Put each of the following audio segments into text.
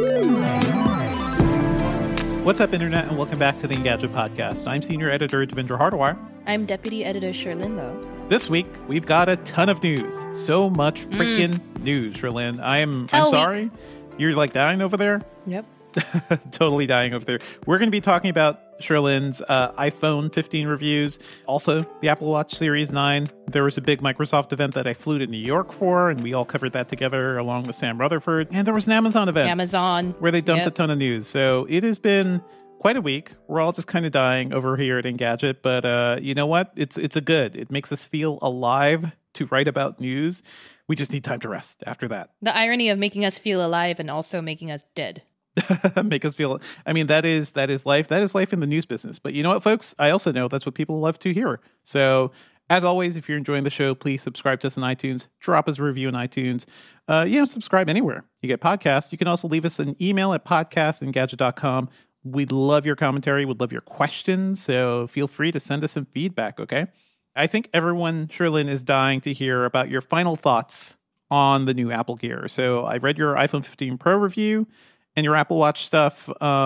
What's up, Internet, and welcome back to the Engadget Podcast. I'm Senior Editor Devendra Hardawar. I'm Deputy Editor Sherlyn Lowe. This week, we've got a ton of news. So much freaking news, Sherlyn. I'm sorry. You're like dying over there? Yep. Totally dying over there. We're going to be talking about Sherlyn's iPhone 15 reviews. Also, the Apple Watch Series 9. There was a big Microsoft event that I flew to New York for, and we all covered that together along with Sam Rutherford. And there was an Amazon event. Where they dumped a ton of news. So it has been quite a week. We're all just kind of dying over here at Engadget. But you know what? It's a good. It makes us feel alive to write about news. We just need time to rest after that. The irony of making us feel alive and also making us dead. Make us feel, I mean, that is life. That is life in the news business. But you know what, folks? I also know that's what people love to hear. So as always, if you're enjoying the show, please subscribe to us on iTunes. Drop us a review on iTunes. Subscribe anywhere you get podcasts. You can also leave us an email at podcast@engadget.com. We'd love your commentary. We'd love your questions. So feel free to send us some feedback, okay? I think everyone, Sherlyn, is dying to hear about your final thoughts on the new Apple Gear. So I read your iPhone 15 Pro review and your Apple Watch stuff.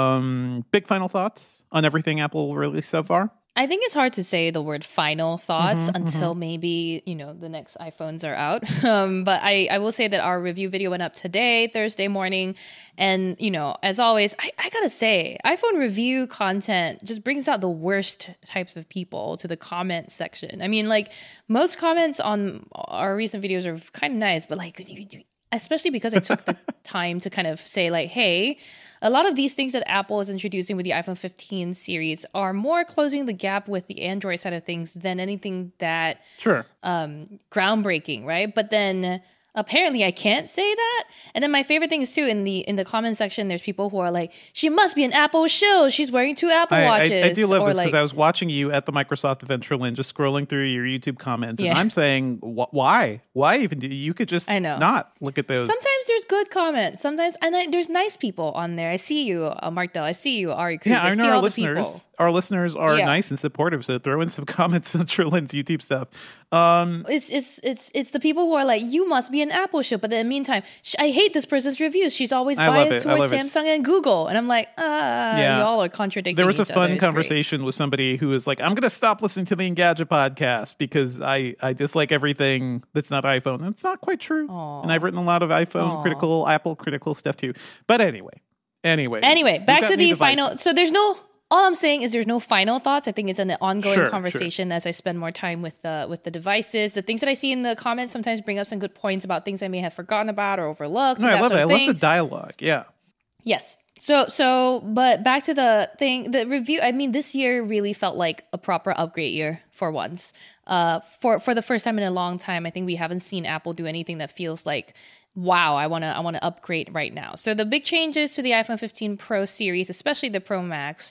Big final thoughts on everything Apple released so far? I think it's hard to say the word final thoughts until maybe, the next iPhones are out. But I will say that our review video went up today, Thursday morning. And, as always, I gotta say, iPhone review content just brings out the worst types of people to the comment section. I mean, most comments on our recent videos are kind of nice, but especially because I took the time to kind of say hey, a lot of these things that Apple is introducing with the iPhone 15 series are more closing the gap with the Android side of things than anything that groundbreaking, right? But then apparently I can't say that. And then my favorite thing is too, in the comment section, there's people who are like, she must be an Apple shill. She's wearing two Apple Watches. I do love this because I was watching you at the Microsoft event, Sherlyn, just scrolling through your YouTube comments. And I'm saying, why? Why even? You could just not look at those. Sometimes there's good comments. Sometimes, and there's nice people on there. I see you, Mark Dell. I see you, Ari Cruz. I know our listeners are nice and supportive. So throw in some comments on Sherlyn's YouTube stuff. It's the people who are like, you must be an Apple shill, but in the meantime, I hate this person's reviews. She's always biased towards Samsung and Google, and I'm like, y'all are contradicting. There was a fun conversation with somebody who was like, I'm going to stop listening to the Engadget podcast because I dislike everything that's not iPhone. And it's not quite true. Aww. And I've written a lot of iPhone critical, Apple critical stuff too. But anyway, back to the final. So all I'm saying is there's no final thoughts. I think it's an ongoing conversation as I spend more time with the devices. The things that I see in the comments sometimes bring up some good points about things I may have forgotten about or overlooked. No, I love it. I love the dialogue. Yeah. Yes. But back to the thing, the review. I mean, this year really felt like a proper upgrade year for once. For the first time in a long time, I think we haven't seen Apple do anything that feels like, wow, I want to upgrade right now. So the big changes to the iPhone 15 Pro series, especially the Pro Max,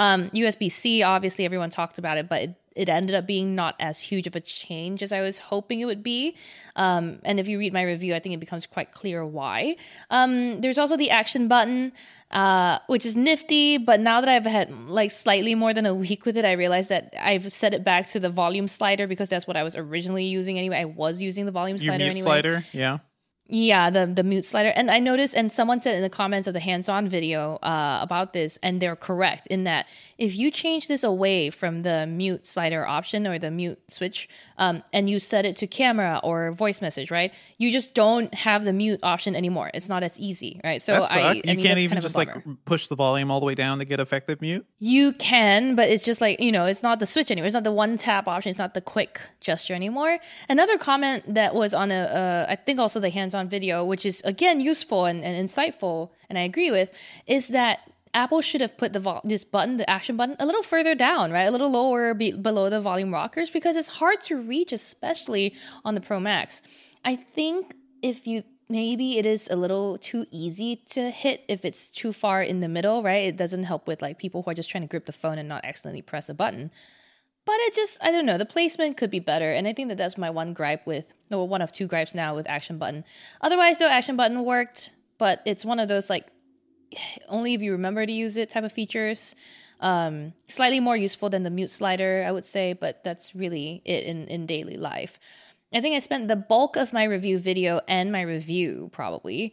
USB-C, obviously everyone talked about it, but it ended up being not as huge of a change as I was hoping it would be. And if you read my review, I think it becomes quite clear why. There's also the action button, which is nifty, but now that I've had slightly more than a week with it, I realized that I've set it back to the volume slider because that's what I was originally using anyway. I was using the volume slider anyway. Slider, yeah. Yeah, the mute slider. And I noticed, and someone said in the comments of the hands-on video about this, and they're correct in that if you change this away from the mute slider option or the mute switch, and you set it to camera or voice message, right? You just don't have the mute option anymore. It's not as easy, right? So you can't even just push the volume all the way down to get effective mute? You can, but it's just it's not the switch anymore. It's not the one tap option. It's not the quick gesture anymore. Another comment that was on I think also the hands-on video, which is again useful and insightful, and I agree with, is that Apple should have put this button, the action button, a little further down, right? A little lower below the volume rockers, because it's hard to reach, especially on the Pro Max. I think maybe it is a little too easy to hit if it's too far in the middle, right? It doesn't help with people who are just trying to grip the phone and not accidentally press a button. But I don't know, the placement could be better. And I think that's my one one of two gripes now with action button. Otherwise, though, action button worked, but it's one of those only if you remember to use it type of features. Slightly more useful than the mute slider, I would say, but that's really it in daily life. I think I spent the bulk of my review video and my review probably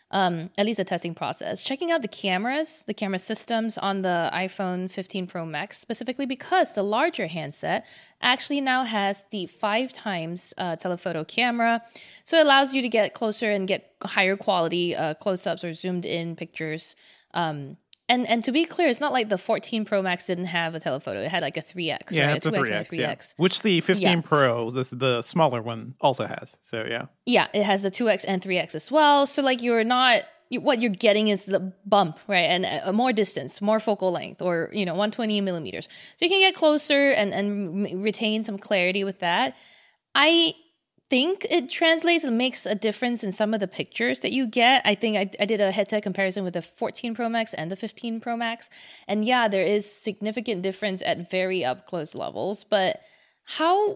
at least the testing process. Checking out the camera systems on the iPhone 15 Pro Max, specifically because the larger handset actually now has the 5 times telephoto camera. So it allows you to get closer and get higher quality close-ups or zoomed in pictures. And to be clear, it's not like the 14 Pro Max didn't have a telephoto. It had like a 3X, yeah, right? It's a 3X, and a 3X. Yeah. Which the 15 Pro, the smaller one, also has. So, yeah. Yeah, it has the 2X and 3X as well. So, like, what you're getting is the bump, right? And more distance, more focal length, or, 120 millimeters. So you can get closer and retain some clarity with that. I think it translates and makes a difference in some of the pictures that you get. I think I did a head-to-head comparison with the 14 Pro Max and the 15 Pro Max. And yeah, there is significant difference at very up-close levels. But how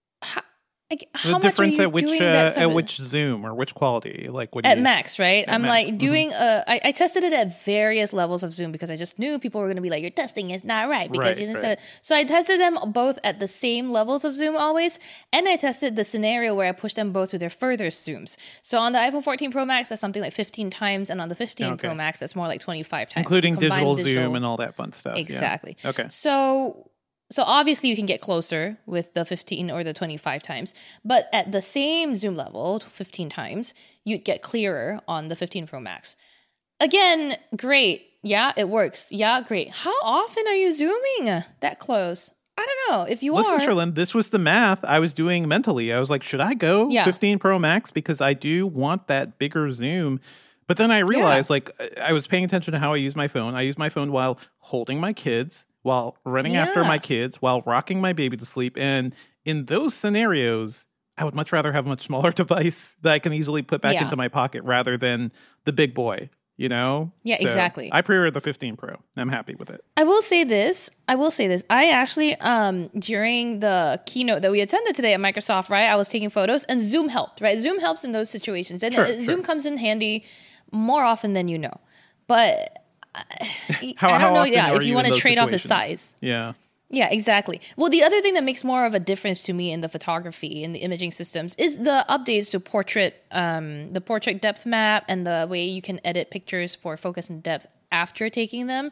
The much difference are you at which doing that at which zoom or which quality? Like what do at you, max, right? I'm max, like doing I tested it at various levels of zoom because I just knew people were going to be like, your testing is not right because Right, you didn't right. set it. So I tested them both at the same levels of zoom always, and I tested the scenario where I pushed them both to their furthest zooms. So on the iPhone 14 Pro Max, that's something like 15 times, and on the 15 Pro Okay. Max, that's more like 25 times. including You combine digital zoom and all that fun stuff. yeah. Exactly. Okay. So obviously you can get closer with the 15 or the 25 times, but at the same zoom level, 15 times, you'd get clearer on the 15 Pro Max. Again, great. Yeah, it works. Yeah, great. How often are you zooming that close? I don't know. If you Listen, are, Sherlyn, this was the math I was doing mentally. I was like, should I go Yeah. 15 Pro Max? Because I do want that bigger zoom. But then I realized, like, I was paying attention to how I use my phone. I use my phone while holding my kids, while running after Yeah. my kids, while rocking my baby to sleep. And in those scenarios, I would much rather have a much smaller device that I can easily put back Yeah. into my pocket rather than the big boy, Yeah, So exactly. I pre-ordered the 15 Pro. I'm happy with it. I will say this. I actually, during the keynote that we attended today at Microsoft, right, I was taking photos and Zoom helped, right? Zoom helps in those situations. And Sure, Zoom sure. comes in handy more often than you know. But How I don't know, often yeah, are if you in want to those trade off the situations? size. Yeah. Yeah, exactly. Well, the other thing that makes more of a difference to me in the photography and the imaging systems is the updates to the portrait depth map and the way you can edit pictures for focus and depth after taking them.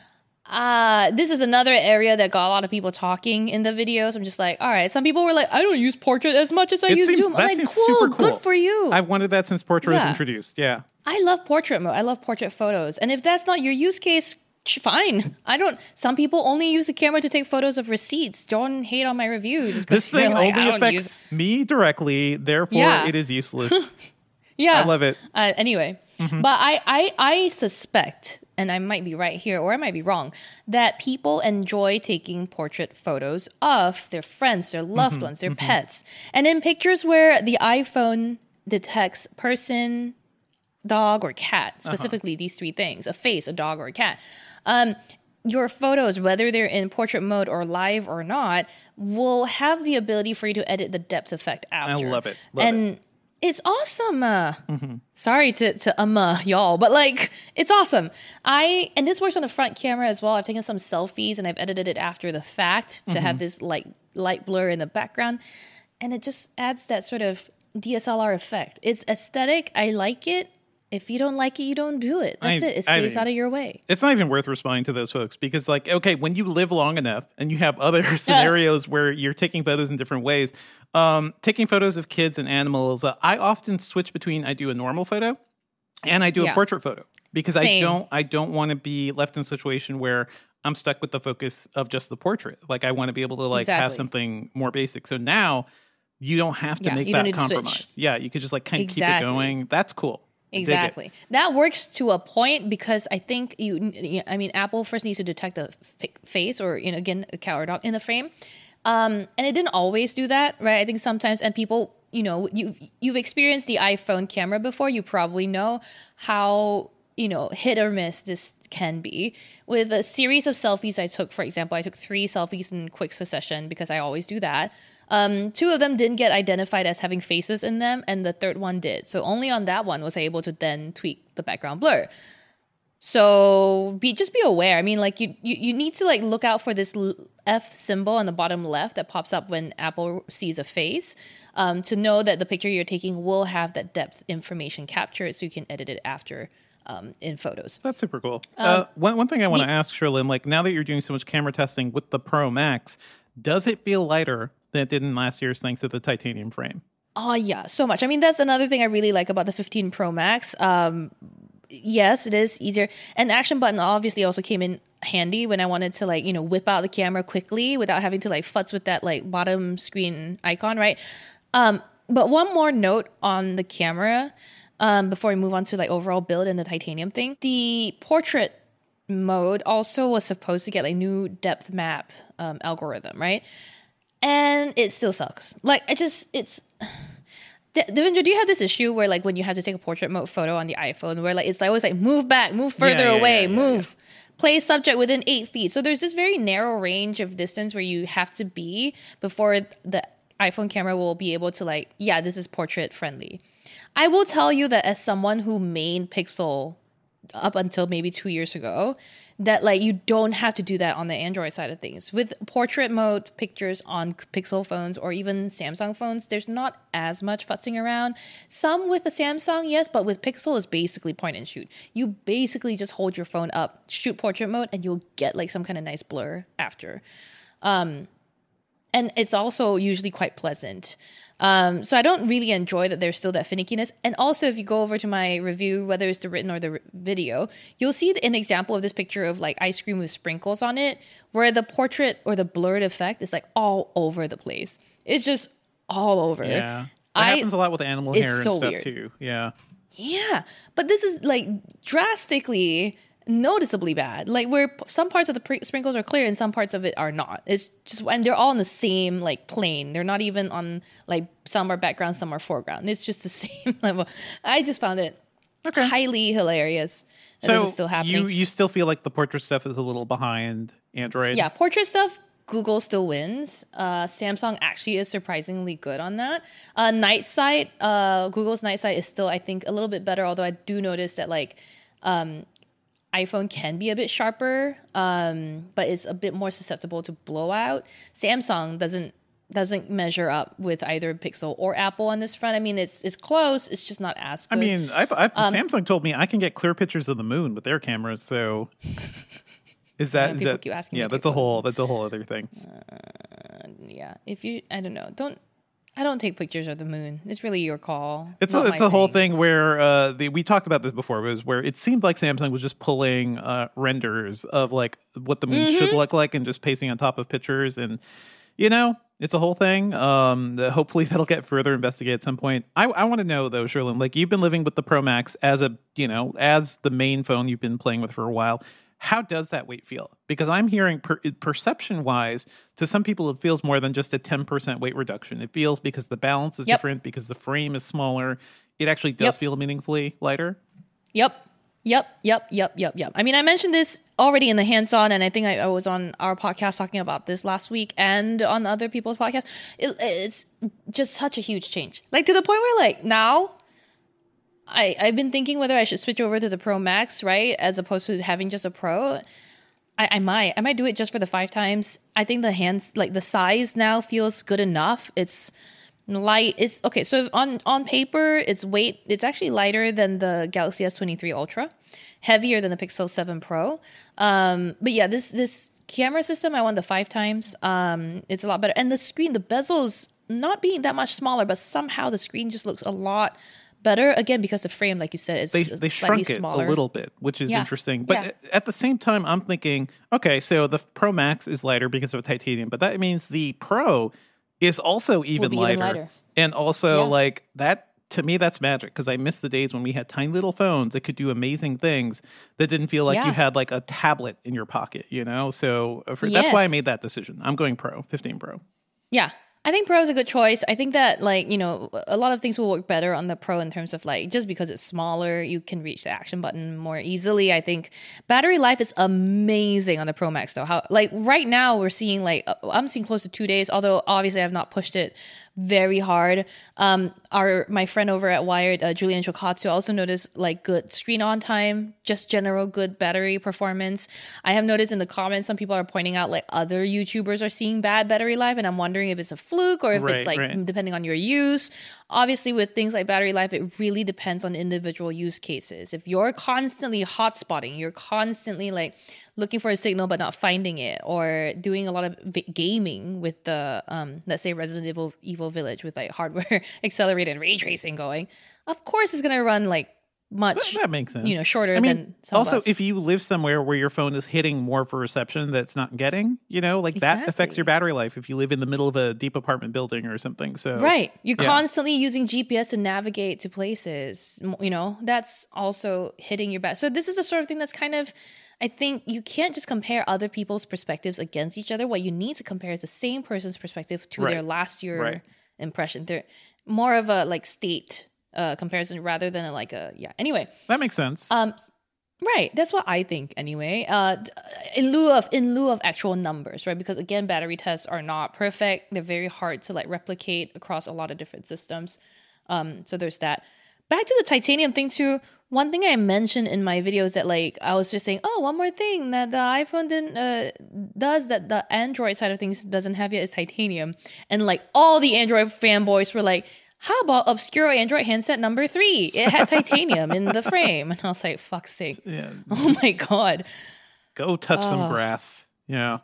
This is another area that got a lot of people talking in the videos. I'm just like, all right. Some people were like, I don't use portrait as much as I use Zoom. I'm that like, seems cool, super cool. good for you. I've wanted that since Portrait was Yeah. introduced. Yeah. I love portrait mode. I love portrait photos. And if that's not your use case, fine. Some people only use the camera to take photos of receipts. Don't hate on my review. Just 'cause This thing you're like, only I don't affects me directly, therefore Yeah. it is useless. Yeah. I love it. Anyway, but I suspect, and I might be right here or I might be wrong, that people enjoy taking portrait photos of their friends, their loved ones, their pets. And in pictures where the iPhone detects person, dog, or cat, specifically these 3 things, a face, a dog, or a cat, your photos, whether they're in portrait mode or live or not, will have the ability for you to edit the depth effect after. love it. Love and it's awesome. Sorry to y'all, but like it's awesome. And this works on the front camera as well. I've taken some selfies and I've edited it after the fact to have this light blur in the background, and it just adds that sort of DSLR effect. It's aesthetic. I like it. If you don't like it, you don't do it. That's it. It stays out of your way. It's not even worth responding to those folks because, like, okay, when you live long enough and you have other scenarios where you're taking photos in different ways, taking photos of kids and animals, I often switch between I do a normal photo and I do a Yeah. portrait photo because Same. I don't want to be left in a situation where I'm stuck with the focus of just the portrait. Like, I want to be able to have Exactly. something more basic. So now you don't have to Yeah, make you don't that need to switch. compromise. Yeah, you could just like kind of keep it Exactly. going. That's cool. Dig it. Exactly. That works to a point because I think Apple first needs to detect the face or, again, a cat or dog in the frame. And it didn't always do that, right? I think sometimes, and people, you've experienced the iPhone camera before. You probably know how, hit or miss this can be. With a series of selfies I took, for example, I took 3 selfies in quick succession because I always do that. 2 of them didn't get identified as having faces in them, and the third one did. So only on that one was I able to then tweak the background blur. So just be aware. I mean, like you need to like look out for this F symbol on the bottom left that pops up when Apple sees a face, to know that the picture you're taking will have that depth information captured, so you can edit it after in photos. That's super cool. One thing I want to ask, Cherlynn, like now that you're doing so much camera testing with the Pro Max, does it feel lighter than it did in last year's thanks to the titanium frame? Oh yeah, so much. I mean, that's another thing I really like about the 15 Pro Max. Yes, it is easier. And the action button obviously also came in handy when I wanted to like, whip out the camera quickly without having to like futz with that like bottom screen icon, right? But one more note on the camera before we move on to like overall build and the titanium thing. The portrait mode also was supposed to get like new depth map algorithm, right? And it still sucks. Like Devendra, do you have this issue where like when you have to take a portrait mode photo on the iPhone where like it's always like move back, move further away, move, place subject within 8 feet. So there's this very narrow range of distance where you have to be before the iPhone camera will be able to like, yeah, this is portrait friendly. I will tell you that as someone who made Pixel up until maybe 2 years ago, that like you don't have to do that on the Android side of things. With portrait mode pictures on Pixel phones or even Samsung phones, there's not as much futzing around. Some with the Samsung, yes, but with Pixel, it's basically point and shoot. You basically just hold your phone up, shoot portrait mode, and you'll get like some kind of nice blur after. And it's also usually quite pleasant. So I don't really enjoy that there's still that finickiness. And also, if you go over to my review, whether it's the written or the video, you'll see an example of this picture of like ice cream with sprinkles on it, where the portrait or the blurred effect is like all over the place. It's just all over. Yeah. That happens a lot with animal hair and so stuff weird. too. Yeah. Yeah. But this is like drastically noticeably bad, like where some parts of the sprinkles are clear and some parts of it are not. It's just, and they're all on the same like plane. They're not even on like some are background, some are foreground. It's just the same level. I just found it highly hilarious. So this is still happening. You still feel like the portrait stuff is a little behind Android? Yeah, portrait stuff, Google still wins. Samsung actually is surprisingly good on that. Night sight, Google's night sight is still, I think, a little bit better, although I do notice that like iPhone can be a bit sharper, but it's a bit more susceptible to blowout. Samsung doesn't measure up with either Pixel or Apple on this front. I mean, it's close. It's just not as good. I mean, Samsung told me I can get clear pictures of the moon with their cameras. So is that keep asking? Yeah, that's a whole other thing. Yeah, I don't take pictures of the moon. It's really your call. It's a whole thing where we talked about this before. It was where it seemed like Samsung was just pulling renders of like what the moon should look like and just pasting on top of pictures, and it's a whole thing. Hopefully that'll get further investigated at some point. I want to know though, Cherlynn, like you've been living with the Pro Max as as the main phone you've been playing with for a while. How does that weight feel? Because I'm hearing perception-wise, to some people, it feels more than just a 10% weight reduction. It feels because the balance is different, because the frame is smaller. It actually does feel meaningfully lighter. Yep. I mean, I mentioned this already in the hands-on, and I think I was on our podcast talking about this last week and on other people's podcasts. It's just such a huge change. Like to the point where like now, I've been thinking whether I should switch over to the Pro Max, right? As opposed to having just a Pro. I might do it just for the 5 times. I think the hands, like the size now feels good enough. It's light. It's okay. So on paper, it's actually lighter than the Galaxy S23 Ultra, heavier than the Pixel 7 Pro. But yeah, this camera system, I want the 5 times. It's a lot better. And the screen, the bezel's not being that much smaller, but somehow the screen just looks a lot better, again, because the frame, like you said, is they shrunk it smaller. A little bit, which is interesting. But at the same time, I'm thinking, okay, so the Pro Max is lighter because of titanium, but that means the Pro is also even lighter. And also, like that, to me, that's magic, because I miss the days when we had tiny little phones that could do amazing things that didn't feel like you had like a tablet in your pocket, So that's why I made that decision. I'm going Pro, 15 Pro. Yeah. I think Pro is a good choice. I think that a lot of things will work better on the Pro in terms of like, just because it's smaller, you can reach the action button more easily. I think battery life is amazing on the Pro Max though. How like right now we're seeing like, I'm seeing close to 2 days, although obviously I've not pushed it very hard. My friend over at Wired, Julian Chokatsu, also noticed like good screen on time, just general good battery performance. I have noticed in the comments some people are pointing out like other YouTubers are seeing bad battery life, and I'm wondering if it's a fluke or if it's like depending on your use. Obviously, with things like battery life, it really depends on individual use cases. If you're constantly hotspotting, you're constantly like looking for a signal but not finding it, or doing a lot of gaming with the let's say Resident Evil Village with like hardware accelerated ray tracing going, of course it's going to run like much that makes sense. Shorter than some also of us. If you live somewhere where your phone is hitting more of a reception that's not getting, that affects your battery life if you live in the middle of a deep apartment building or something. So you're constantly using GPS to navigate to places, that's also hitting your battery. So this is the sort of thing that's kind of, I think you can't just compare other people's perspectives against each other. What you need to compare is the same person's perspective to their last year impression. They're more of a like state comparison rather than anyway, that makes sense. Right, that's what I think anyway. In lieu of actual numbers, right? Because again, battery tests are not perfect. They're very hard to like replicate across a lot of different systems. So there's that. Back to the titanium thing too. One thing I mentioned in my video is that like I was just saying, one more thing that the iPhone does that the Android side of things doesn't have yet is titanium. And like all the Android fanboys were like, how about obscure Android handset number 3? It had titanium in the frame. And I was like, fuck's sake. Yeah. Oh my God. Go touch some grass. Yeah.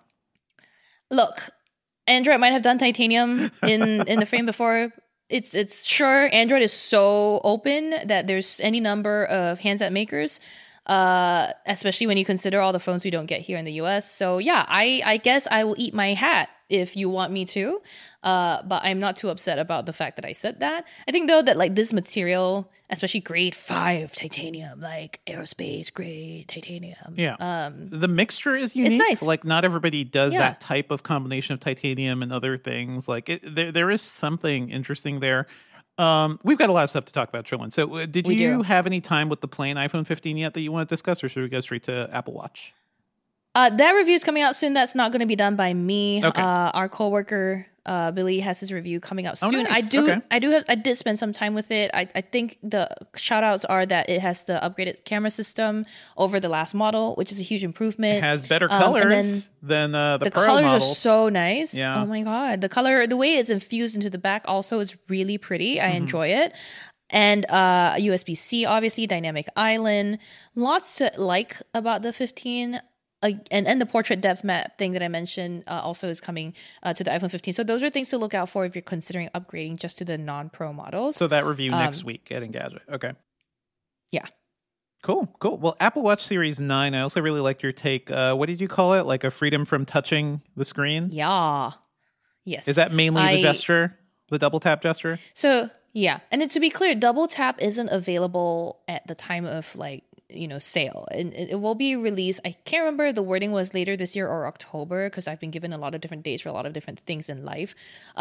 Look, Android might have done titanium in the frame before. It's sure Android is so open that there's any number of handset makers, especially when you consider all the phones we don't get here in the US. So yeah, I guess I will eat my hat if you want me to, but I'm not too upset about the fact that I said that. I think though that like this material, especially grade 5 titanium, like aerospace grade titanium. Yeah. The mixture is unique. It's nice. Like not everybody does that type of combination of titanium and other things. Like there is something interesting there. We've got a lot of stuff to talk about, Trillin. So did you have any time with the plain iPhone 15 yet that you want to discuss, or should we go straight to Apple Watch? That review is coming out soon. That's not going to be done by me. Okay. Our coworker Billy has his review coming out soon. Nice. I did spend some time with it. I think the shout outs are that it has the upgraded camera system over the last model, which is a huge improvement. It has better colors than the Pro colors models. are so nice. Yeah. Oh my God. The way it's infused into the back also is really pretty. I enjoy it. And USB-C, obviously, dynamic island. Lots to like about the 15. And the portrait depth map thing that I mentioned also is coming to the iPhone 15. So those are things to look out for if you're considering upgrading just to the non-Pro models. So that review next week at Engadget. Okay. Yeah. Cool. Well, Apple Watch Series 9, I also really liked your take. What did you call it? Like a freedom from touching the screen? Yeah. Yes. Is that mainly the gesture? The double tap gesture? So, yeah. And then to be clear, double tap isn't available at the time of like, sale, and it will be released. I can't remember the wording was later this year or October, because I've been given a lot of different dates for a lot of different things in life.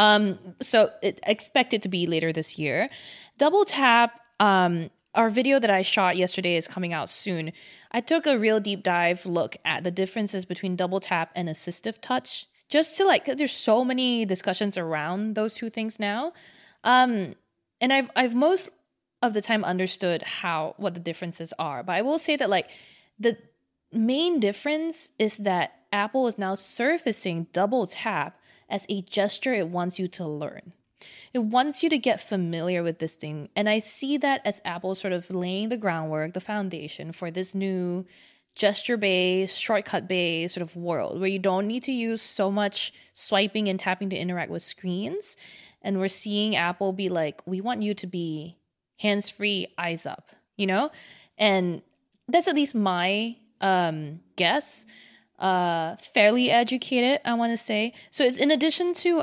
So expect it to be later this year. Double tap, our video that I shot yesterday is coming out soon. I took a real deep dive look at the differences between double tap and assistive touch, just to there's so many discussions around those two things now. And I've most of the time understood what the differences are. But I will say that the main difference is that Apple is now surfacing double tap as a gesture it wants you to learn. It wants you to get familiar with this thing. And I see that as Apple sort of laying the groundwork, the foundation for this new gesture-based, shortcut-based sort of world where you don't need to use so much swiping and tapping to interact with screens. And we're seeing Apple be like, we want you to be hands-free, eyes up, And that's at least my guess. Fairly educated, I want to say. So it's in addition to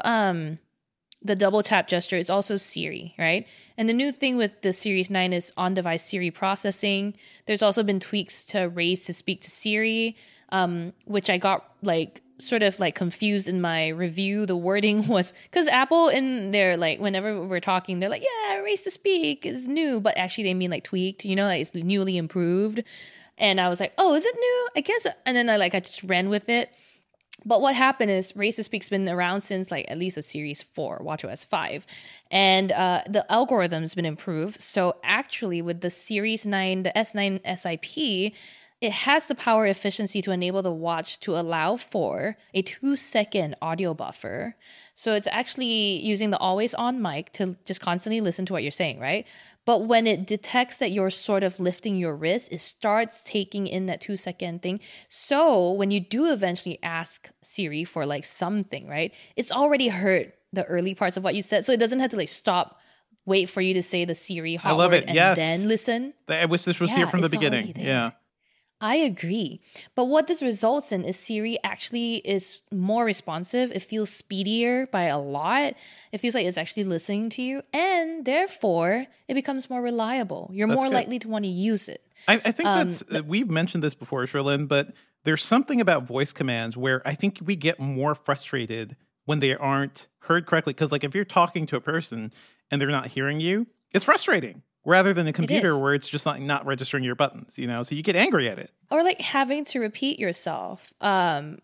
the double tap gesture, it's also Siri, right? And the new thing with the Series 9 is on-device Siri processing. There's also been tweaks to raise to speak to Siri, which I got sort of confused in my review. The wording was because Apple in their whenever we're talking, they're like, yeah, raise to speak is new, but actually they mean tweaked, it's newly improved. And I was like, oh, is it new? I guess. And then I just ran with it. But what happened is Race to Speak's been around since like at least a Series 4, WatchOS 5. And the algorithm's been improved. So actually with the Series 9, the S9 SIP, it has the power efficiency to enable the watch to allow for a 2-second audio buffer. So it's actually using the always on mic to just constantly listen to what you're saying, right? But when it detects that you're sort of lifting your wrist, it starts taking in that 2-second thing. So when you do eventually ask Siri for like something, right? It's already heard the early parts of what you said. So it doesn't have to like stop, wait for you to say the Siri hot I love word it. and Yes. then listen. I wish this was here from the it's already beginning. there. Yeah. I agree. But what this results in is Siri actually is more responsive. It feels speedier by a lot. It feels like it's actually listening to you. And therefore, it becomes more reliable. You're That's more good. likely to want to use it. I think that's, we've mentioned this before, Sherlyn, but there's something about voice commands where I think we get more frustrated when they aren't heard correctly. Because like if you're talking to a person and they're not hearing you, it's frustrating. Rather than a computer where it's just not registering your buttons, you know? So you get angry at it. Or like having to repeat yourself. I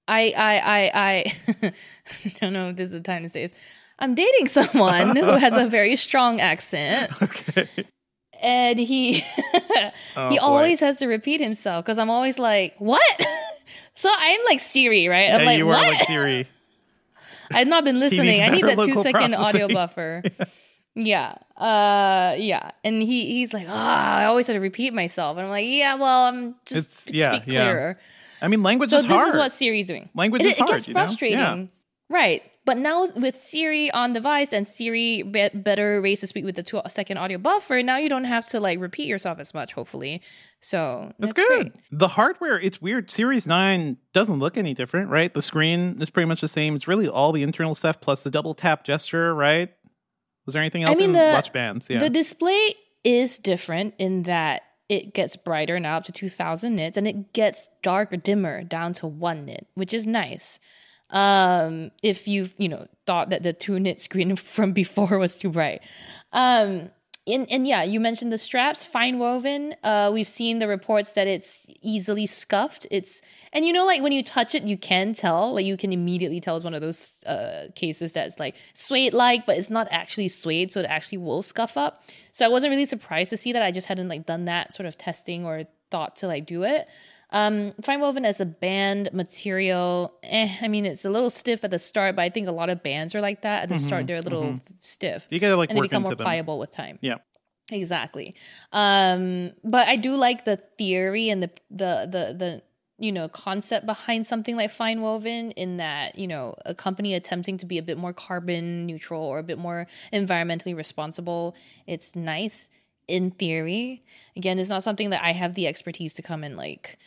don't know if this is the time to say this. I'm dating someone who has a very strong accent. Okay. And he he always has to repeat himself because I'm always like, what? So I'm like Siri, right? I'm like, you what? are like Siri. I've not been listening. I need better that local 2-second audio processing. buffer. Yeah. And he's like, I always have to repeat myself. And I'm like, yeah, well, just speak clearer. I mean, language So is hard. this is what Siri's doing. Language is hard. It gets frustrating. Yeah. Right. But now with Siri on device and Siri better ways to speak with the 2-second audio buffer, now you don't have to like repeat yourself as much, hopefully. So That's good. Great. The hardware, it's weird. Series 9 doesn't look any different, right? The screen is pretty much the same. It's really all the internal stuff plus the double tap gesture, right? Was there anything else in Watch Bands? Yeah. The display is different in that it gets brighter now up to 2000 nits and it gets darker, dimmer down to 1 nit, which is nice. If you've, thought that the 2 nit screen from before was too bright. And yeah, you mentioned the straps, fine woven. We've seen the reports that it's easily scuffed. And like when you touch it, you can tell, like you can immediately tell it's one of those cases that's like suede-like, but it's not actually suede, so it actually will scuff up. So I wasn't really surprised to see that. I just hadn't like done that sort of testing or thought to like do it. Fine woven as a band material, I mean, it's a little stiff at the start, but I think a lot of bands are like that. At the start, they're a little stiff. You gotta like and they work become into more them. pliable with time. Yeah. Exactly. But I do like the theory and the concept behind something like fine woven in that, a company attempting to be a bit more carbon neutral or a bit more environmentally responsible. It's nice in theory. Again, it's not something that I have the expertise to come and like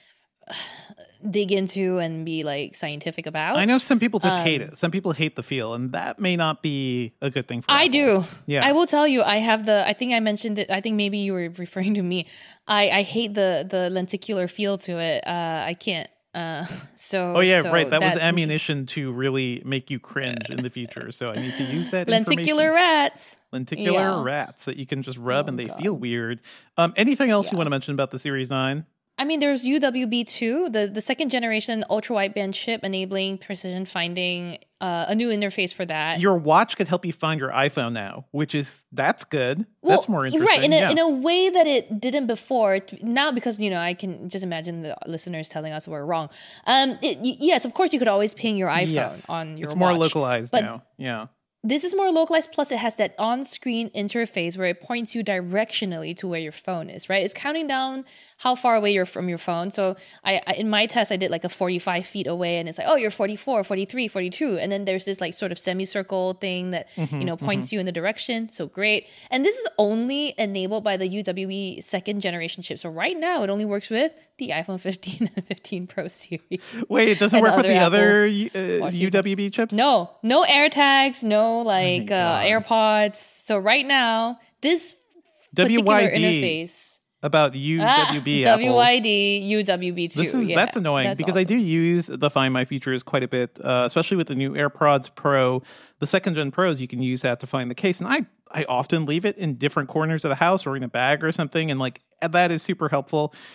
dig into and be like scientific about. I know some people just hate it. Some people hate the feel, and that may not be a good thing for I Apple. do. Yeah. I will tell you, I think I mentioned it. I think maybe you were referring to me. I hate the lenticular feel to it. I can't. Oh yeah, so right. That was that's me. ammunition to really make you cringe in the future. So I need to use that Lenticular rats. Lenticular rats that you can just rub and they feel weird. Anything else you want to mention about the Series 9? I mean, there's UWB2, the second generation ultra wideband chip enabling precision finding, a new interface for that. Your watch could help you find your iPhone now, that's good. That's more interesting. Right, in a way that it didn't before. Now, because, I can just imagine the listeners telling us we're wrong. Yes, of course, you could always ping your iPhone on your watch. It's more localized now. Yeah. This is more localized, plus it has that on-screen interface where it points you directionally to where your phone is, right? It's counting down how far away you're from your phone. So I in my test, I did like a 45 feet away, and it's like, oh, you're 44, 43, 42. And then there's this like sort of semicircle thing that, points you in the direction. So great. And this is only enabled by the UWB second generation chip. So right now, it only works with the iPhone 15 and 15 Pro series. Wait, it doesn't work with the other UWB chips? No AirTags, no AirPods. So right now, this particular interface about UWB Apple. WYD UWB2. That's annoying because awesome. I do use the Find My features quite a bit, especially with the new AirPods Pro. The second gen Pros, you can use that to find the case, and I often leave it in different corners of the house or in a bag or something, and like that is super helpful.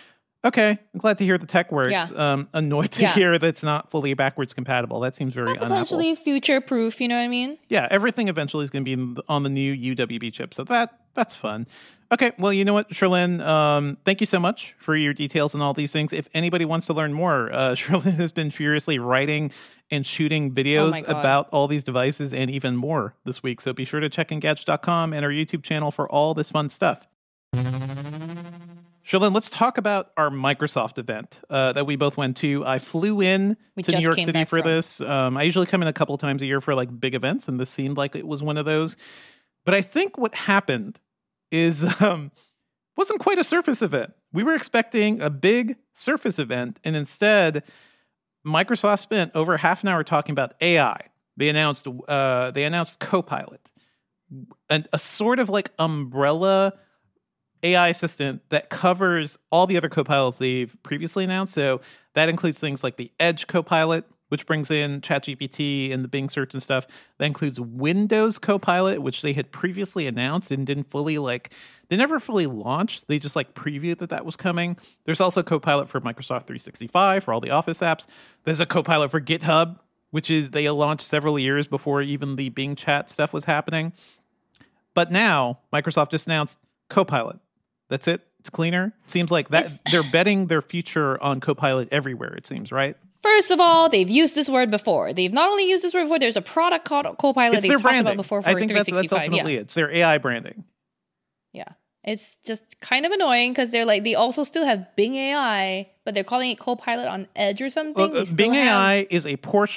Okay, I'm glad to hear the tech works. Yeah. Annoyed to hear that's not fully backwards compatible. That seems very potentially future-proof, you know what I mean? Yeah, everything eventually is going to be on the new UWB chip, so that's fun. Okay, well, you know what, Cherlynn, thank you so much for your details on all these things. If anybody wants to learn more, Cherlynn has been furiously writing and shooting videos about all these devices and even more this week, so be sure to check Engadget.com and our YouTube channel for all this fun stuff. Cherlynn, let's talk about our Microsoft event that we both went to. I flew in to New York City for this. I usually come in a couple times a year for like big events, and this seemed like it was one of those. But I think what happened is wasn't quite a Surface event. We were expecting a big Surface event, and instead, Microsoft spent over half an hour talking about AI. They announced Copilot, a sort of like umbrella AI assistant that covers all the other copilots they've previously announced. So that includes things like the Edge Copilot, which brings in ChatGPT and the Bing search and stuff. That includes Windows Copilot, which they had previously announced and didn't fully they never fully launched. They just previewed that was coming. There's also Copilot for Microsoft 365 for all the Office apps. There's a Copilot for GitHub, which is they launched several years before even the Bing chat stuff was happening. But now Microsoft just announced Copilot. That's it. It's cleaner. Seems like they're betting their future on Copilot everywhere, it seems, right? First of all, they've used this word before. They've not only used this word before, there's a product called Copilot they've talked about before for 365. I think that's ultimately it. It's their AI branding. Yeah. It's just kind of annoying because they also still have Bing AI, but they're calling it Copilot on Edge or something. Bing AI is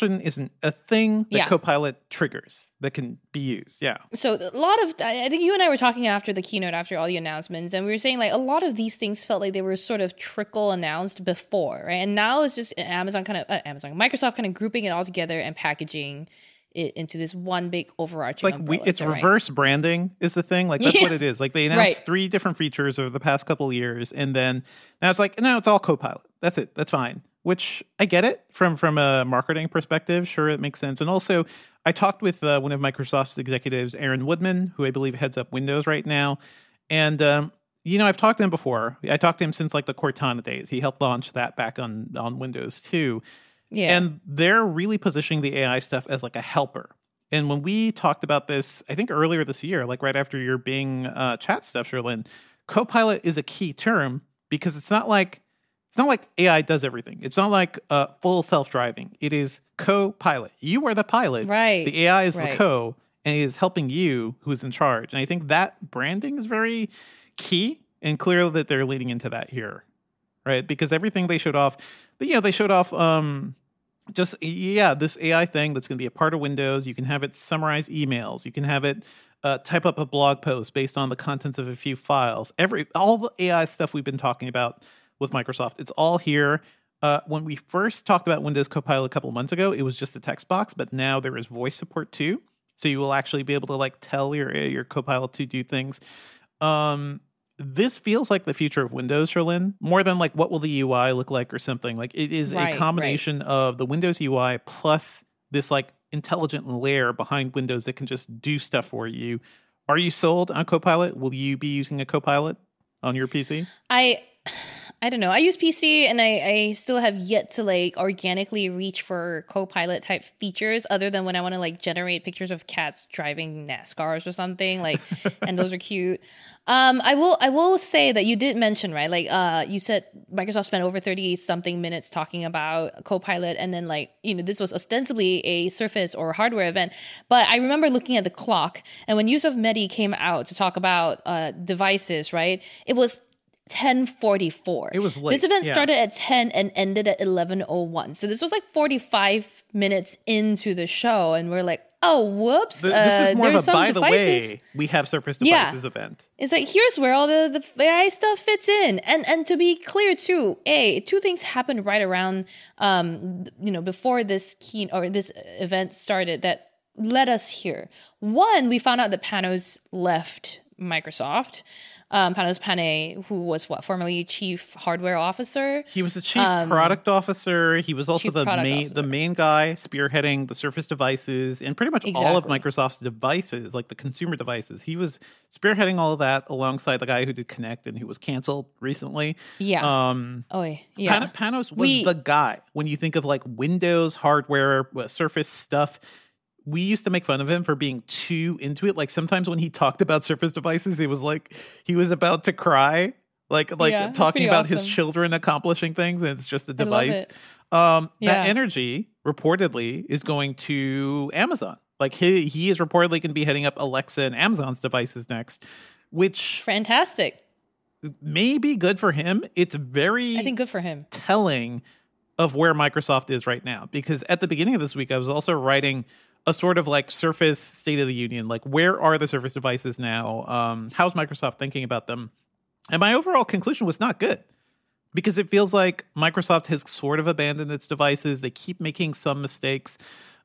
a thing that Copilot triggers that can be used. Yeah. So I think you and I were talking after the keynote, after all the announcements, and we were saying a lot of these things felt like they were sort of trickle announced before, right? And now it's just Microsoft kind of grouping it all together and packaging it into this one big overarching umbrella. It's reverse branding is the thing. That's what it is. They announced 3 different features over the past couple of years, and then now it's it's all Copilot. That's it. That's fine. Which I get it from a marketing perspective. Sure, it makes sense. And also, I talked with one of Microsoft's executives, Aaron Woodman, who I believe heads up Windows right now, and I've talked to him before. I talked to him since the Cortana days. He helped launch that back on Windows too. Yeah. And they're really positioning the AI stuff as a helper. And when we talked about this, I think earlier this year, right after your Bing chat stuff, Cherlynn, Copilot is a key term because it's not like AI does everything. It's not like full self-driving. It is Copilot. You are the pilot. Right. The AI is the co, and it is helping you who's in charge. And I think that branding is very key, and clearly that they're leading into that here, right? Because everything they showed off, this AI thing that's going to be a part of Windows. You can have it summarize emails. You can have it type up a blog post based on the contents of a few files. All the AI stuff we've been talking about with Microsoft, it's all here. When we first talked about Windows Copilot a couple months ago, it was just a text box, but now there is voice support too. So you will actually be able to tell your Copilot to do things. This feels like the future of Windows, Cherlynn, more than what will the UI look like or something. It is a combination of the Windows UI plus this intelligent layer behind Windows that can just do stuff for you. Are you sold on Copilot? Will you be using a Copilot on your PC? I don't know. I use PC and I still have yet to organically reach for Copilot type features other than when I want to generate pictures of cats driving NASCARs or something and those are cute. I will say that you did mention, right? You said Microsoft spent over 30 something minutes talking about Copilot and then this was ostensibly a Surface or hardware event. But I remember looking at the clock and when Yusuf Mehdi came out to talk about devices, right? It was 10:44. It was late. This event started at 10 and ended at 11:01. So this was 45 minutes into the show, and we're oh, whoops. This is more of a by the way, we have Surface Devices event. It's here's where all the AI stuff fits in. And to be clear too, two things happened right around before this this event started that led us here. One, we found out that Panos left Microsoft. Panos Panay, who was formerly chief hardware officer. He was the chief product officer. He was also the main guy spearheading the Surface devices and pretty much all of Microsoft's devices, like the consumer devices. He was spearheading all of that alongside the guy who did Kinect and who was canceled recently. Yeah. Panos was the guy when you think of like Windows hardware, Surface stuff. We used to make fun of him for being too into it. Like sometimes when he talked about Surface devices, it was like he was about to cry, like talking about his children accomplishing things, and it's just a device. That energy reportedly is going to Amazon. Like he is reportedly going to be heading up Alexa and Amazon's devices next, which fantastic. May be good for him. It's very, I think, good for him. Telling of where Microsoft is right now, because at the beginning of this week, I was also writing a sort of like Surface State of the Union, like where are the Surface devices now? How's Microsoft thinking about them? And my overall conclusion was not good, because it feels like Microsoft has sort of abandoned its devices. They keep making some mistakes.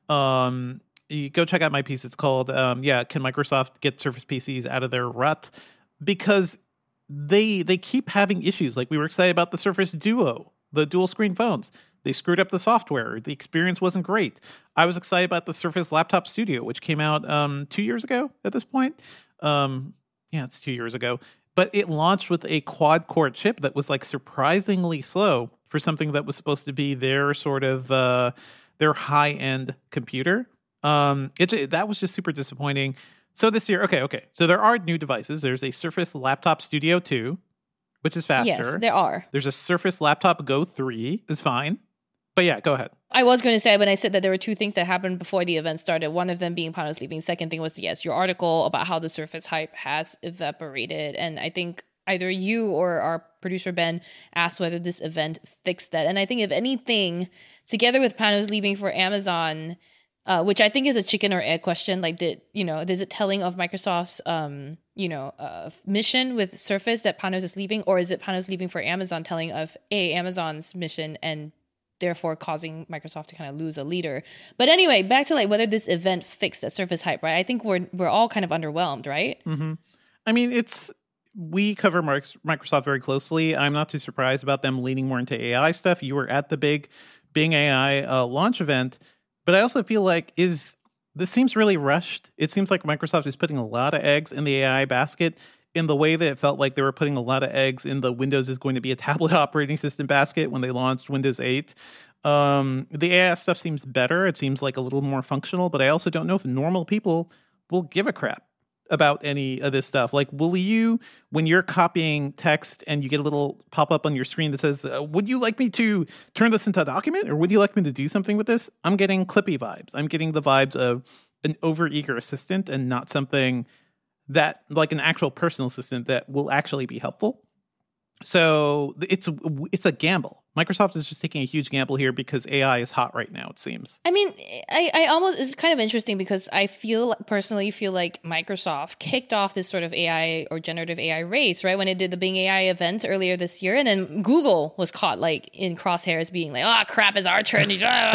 You go check out my piece. It's called, Can Microsoft Get Surface PCs Out of Their Rut? Because they keep having issues. Like we were excited about the Surface Duo, the dual screen phones. They screwed up the software. The experience wasn't great. I was excited about the Surface Laptop Studio, which came out 2 years ago at this point. It's 2 years ago. But it launched with a quad-core chip that was like surprisingly slow for something that was supposed to be their sort of their high-end computer. That was just super disappointing. So this year, okay. So there are new devices. There's a Surface Laptop Studio 2, which is faster. Yes, there are. There's a Surface Laptop Go 3. It's fine. But yeah, go ahead. I was going to say, when I said that there were two things that happened before the event started, one of them being Panos leaving. Second thing was, yes, your article about how the Surface hype has evaporated. And I think either you or our producer Ben asked whether this event fixed that. And I think if anything, together with Panos leaving for Amazon, which I think is a chicken or egg question, like is it telling of Microsoft's mission with Surface that Panos is leaving, or is it Panos leaving for Amazon telling of Amazon's mission and therefore causing Microsoft to kind of lose a leader? But anyway, back to like whether this event fixed that Surface hype, right? I think we're all kind of underwhelmed, right? Mm-hmm. I mean, we cover Microsoft very closely. I'm not too surprised about them leaning more into AI stuff. You were at the big Bing AI launch event, but I also feel like this seems really rushed. It seems like Microsoft is putting a lot of eggs in the AI basket, in the way that it felt like they were putting a lot of eggs in the Windows is going to be a tablet operating system basket when they launched Windows 8. The AI stuff seems better. It seems like a little more functional, but I also don't know if normal people will give a crap about any of this stuff. Like, will you, when you're copying text and you get a little pop-up on your screen that says, would you like me to turn this into a document, or would you like me to do something with this? I'm getting Clippy vibes. I'm getting the vibes of an overeager assistant and not something that, like an actual personal assistant that will actually be helpful. So it's a gamble. Microsoft is just taking a huge gamble here because AI is hot right now, it seems. I mean, I almost, it's kind of interesting because I personally feel like Microsoft kicked off this sort of AI or generative AI race, right? When it did the Bing AI event earlier this year. And then Google was caught like in crosshairs being like, oh crap, it's our turn.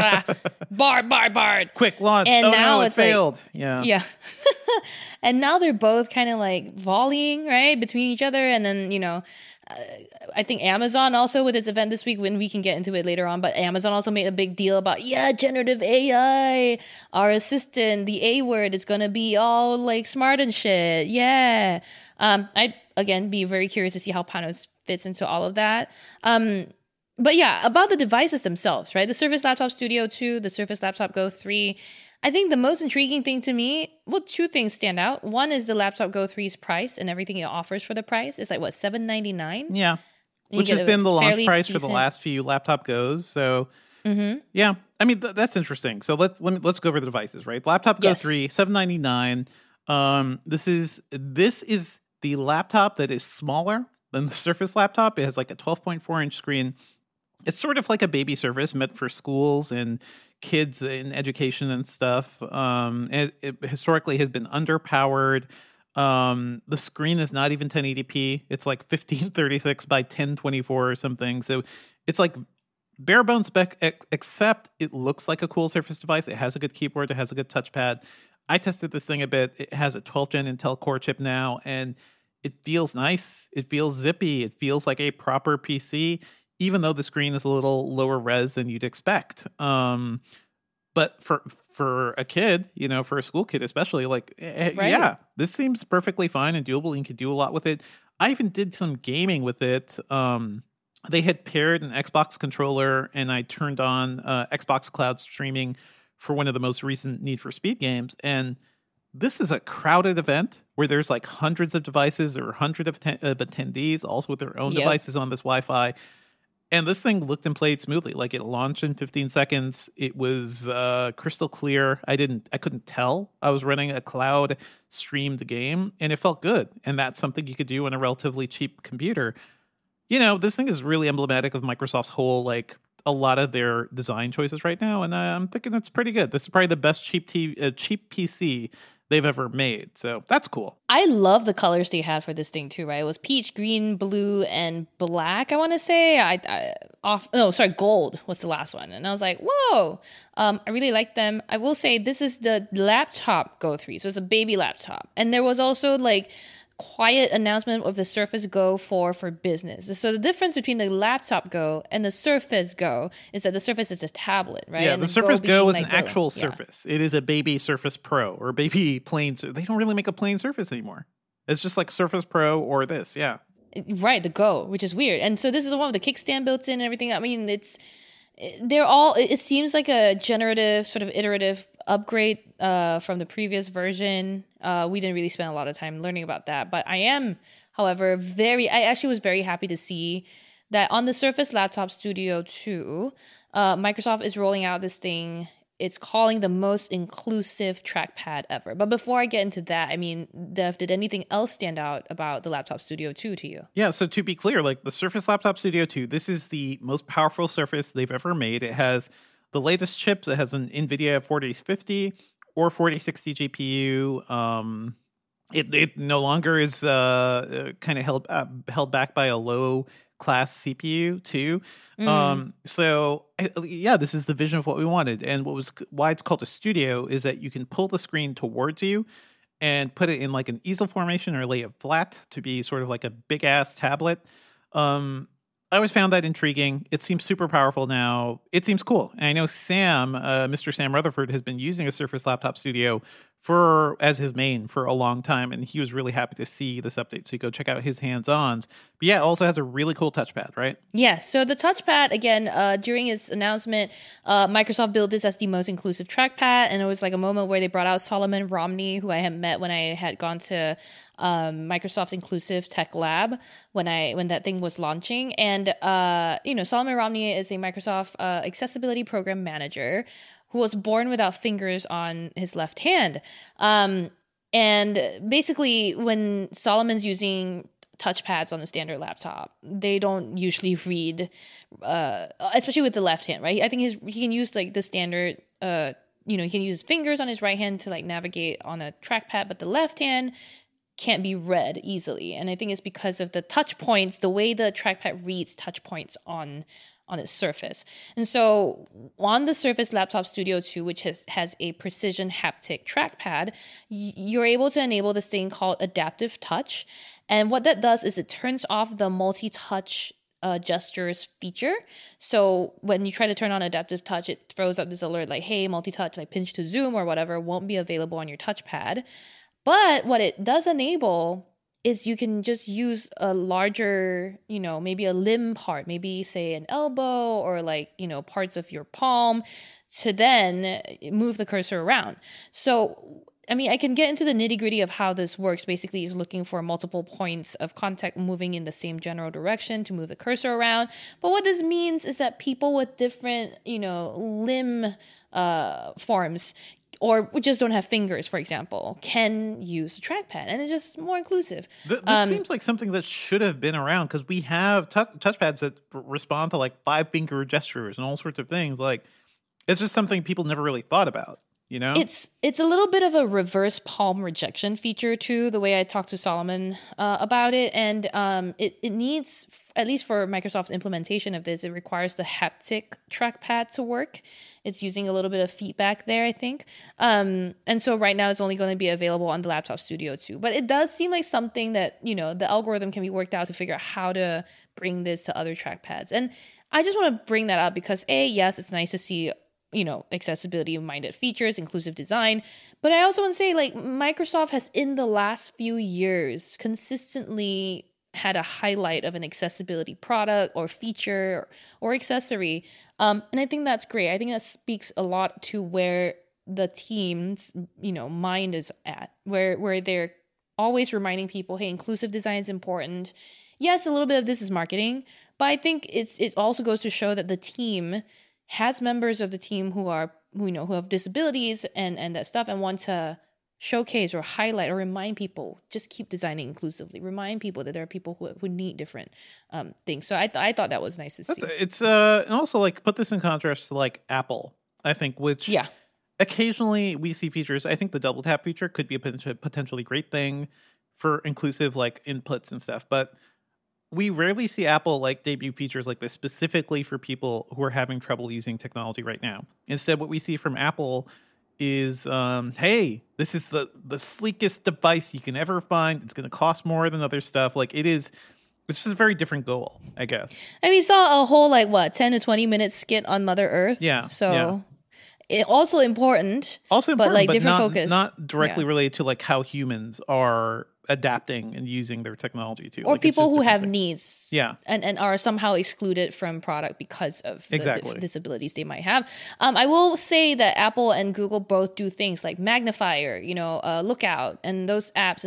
Bard. Quick launch. And now it failed. Like, yeah. And now they're both kind of like volleying, right, between each other. And then, I think Amazon also with its event this week, when we can get into it later on, but Amazon also made a big deal about, generative AI, our assistant, the A word is going to be all like smart and shit. Yeah. I'd again be very curious to see how Panos fits into all of that. But yeah, about the devices themselves, right? The Surface Laptop Studio 2, the Surface Laptop Go 3. I think the most intriguing thing to me, two things stand out. One is the Laptop Go 3's price and everything it offers for the price. It's like, what, $799? Yeah, which has been the launch price for the last few Laptop Go's. So, yeah, I mean, that's interesting. So let's go over the devices, right? Laptop Go 3, $799. This is the laptop that is smaller than the Surface laptop. It has like a 12.4-inch screen. It's sort of like a baby Surface meant for schools and kids in education and stuff. It historically has been underpowered. The screen is not even 1080p. It's like 1536 by 1024 or something. So it's like bare bones spec, except it looks like a cool Surface device. It has a good keyboard. It has a good touchpad. I tested this thing a bit. It has a 12th gen Intel Core chip now, and It feels nice. It feels zippy. It feels like a proper PC, even though the screen is a little lower res than you'd expect. But for a kid, for a school kid especially, like, Right. yeah, this seems perfectly fine and doable. You can do a lot with it. I even did some gaming with it. They had paired an Xbox controller, and I turned on Xbox Cloud streaming for one of the most recent Need for Speed games. And this is a crowded event where there's like hundreds of devices or hundreds of attendees, also with their own Yep. devices on this Wi-Fi. And this thing looked and played smoothly. Like, it launched in 15 seconds. It was crystal clear. I couldn't tell I was running a cloud streamed game, and it felt good. And that's something you could do on a relatively cheap computer. This thing is really emblematic of Microsoft's whole, like, a lot of their design choices right now. And I'm thinking it's pretty good. This is probably the best cheap PC they've ever made. So that's cool. I love the colors they had for this thing too, right? It was peach, green, blue, and black, I want to say. Gold was the last one. And I was like, whoa, I really like them. I will say this is the laptop Go 3. So it's a baby laptop. And there was also like quiet announcement of the Surface Go 4 for business. So the difference between the laptop Go and the Surface Go is that the Surface is a tablet, right? Yeah, and the Surface Go is like an actual Surface. It is a baby Surface Pro or a baby plain. They don't really make a plain Surface anymore. It's just like Surface Pro or this, yeah. Right, the Go, which is weird. And so this is the one with the kickstand built in and everything. I mean, it seems like a generative, sort of iterative upgrade from the previous version. We didn't really spend a lot of time learning about that, but I am, however, I actually was very happy to see that on the Surface Laptop Studio 2, Microsoft is rolling out this thing. It's calling the most inclusive trackpad ever. But before I get into that, I mean, Dev, did anything else stand out about the Laptop Studio 2 to you? Yeah, so to be clear, like the Surface Laptop Studio 2, this is the most powerful Surface they've ever made. It has the latest chips. It has an NVIDIA 4050 or 4060 GPU. It no longer is kind of held back by a low class CPU too. So yeah, this is the vision of what we wanted. And why it's called a studio is that you can pull the screen towards you and put it in like an easel formation or lay it flat to be sort of like a big ass tablet. I always found that intriguing. It seems super powerful now. It seems cool. And I know Mr. Sam Rutherford, has been using a Surface Laptop Studio as his main for a long time, and he was really happy to see this update. So you go check out his hands-ons. But yeah, it also has a really cool touchpad, right? Yes. So the touchpad, again, during its announcement, Microsoft built this as the most inclusive trackpad, and it was like a moment where they brought out Solomon Romney, who I had met when I had gone to Microsoft's Inclusive Tech Lab when that thing was launching. And Solomon Romney is a Microsoft accessibility program manager who was born without fingers on his left hand. And basically, when Solomon's using touchpads on a standard laptop, they don't usually read, especially with the left hand, right? I think he can use like the standard, he can use his fingers on his right hand to like navigate on a trackpad, but the left hand can't be read easily. And I think it's because of the touch points, the way the trackpad reads touch points on its surface. And so on the Surface Laptop Studio 2, which has a precision haptic trackpad, you're able to enable this thing called Adaptive Touch. And what that does is it turns off the multi-touch gestures feature. So when you try to turn on Adaptive Touch, it throws up this alert like, hey, multi-touch, like pinch to zoom or whatever, won't be available on your touchpad. But what it does enable is you can just use a larger, maybe a limb part, maybe say an elbow or like, parts of your palm to then move the cursor around. So, I mean, I can get into the nitty gritty of how this works. Basically, is looking for multiple points of contact moving in the same general direction to move the cursor around. But what this means is that people with different, limb forms or just don't have fingers, for example, can use the trackpad, and it's just more inclusive. This seems like something that should have been around because we have touchpads that respond to like 5-finger gestures and all sorts of things. Like, it's just something people never really thought about. you know? It's a little bit of a reverse palm rejection feature too, the way I talked to Solomon about it. And it needs, at least for Microsoft's implementation of this, it requires the haptic trackpad to work. It's using a little bit of feedback there, I think. And so right now it's only going to be available on the Laptop Studio too. But it does seem like something that, you know, the algorithm can be worked out to figure out how to bring this to other trackpads. And I just want to bring that up because yes, it's nice to see, you know, accessibility-minded features, inclusive design. But I also want to say, like, Microsoft has, in the last few years, consistently had a highlight of an accessibility product or feature or accessory. And I think that's great. I think that speaks a lot to where the team's, you know, mind is at, where they're always reminding people, hey, inclusive design is important. Yes, a little bit of this is marketing, but I think it also goes to show that the team has members of the team who have disabilities and that stuff, and want to showcase or highlight or remind people, just keep designing inclusively. Remind people that there are people who need different things. So I thought that was nice to see. It's and also, like, put this in contrast to, like, Apple, I think, which occasionally we see features. I think the double tap feature could be a potentially great thing for inclusive, like, inputs and stuff, but we rarely see Apple, like, debut features like this specifically for people who are having trouble using technology right now. Instead, what we see from Apple is, hey, this is the sleekest device you can ever find. It's going to cost more than other stuff. Like, it's just a very different goal, I guess. And we saw a whole, 10 to 20 minute skit on Mother Earth. Yeah. So it also important, but different focus. Not directly related to, like, how humans are adapting and using their technology too, or like, people who have needs, yeah, and are somehow excluded from product because of exactly the disabilities they might have. I will say that Apple and Google both do things like Magnifier, Lookout, and those apps,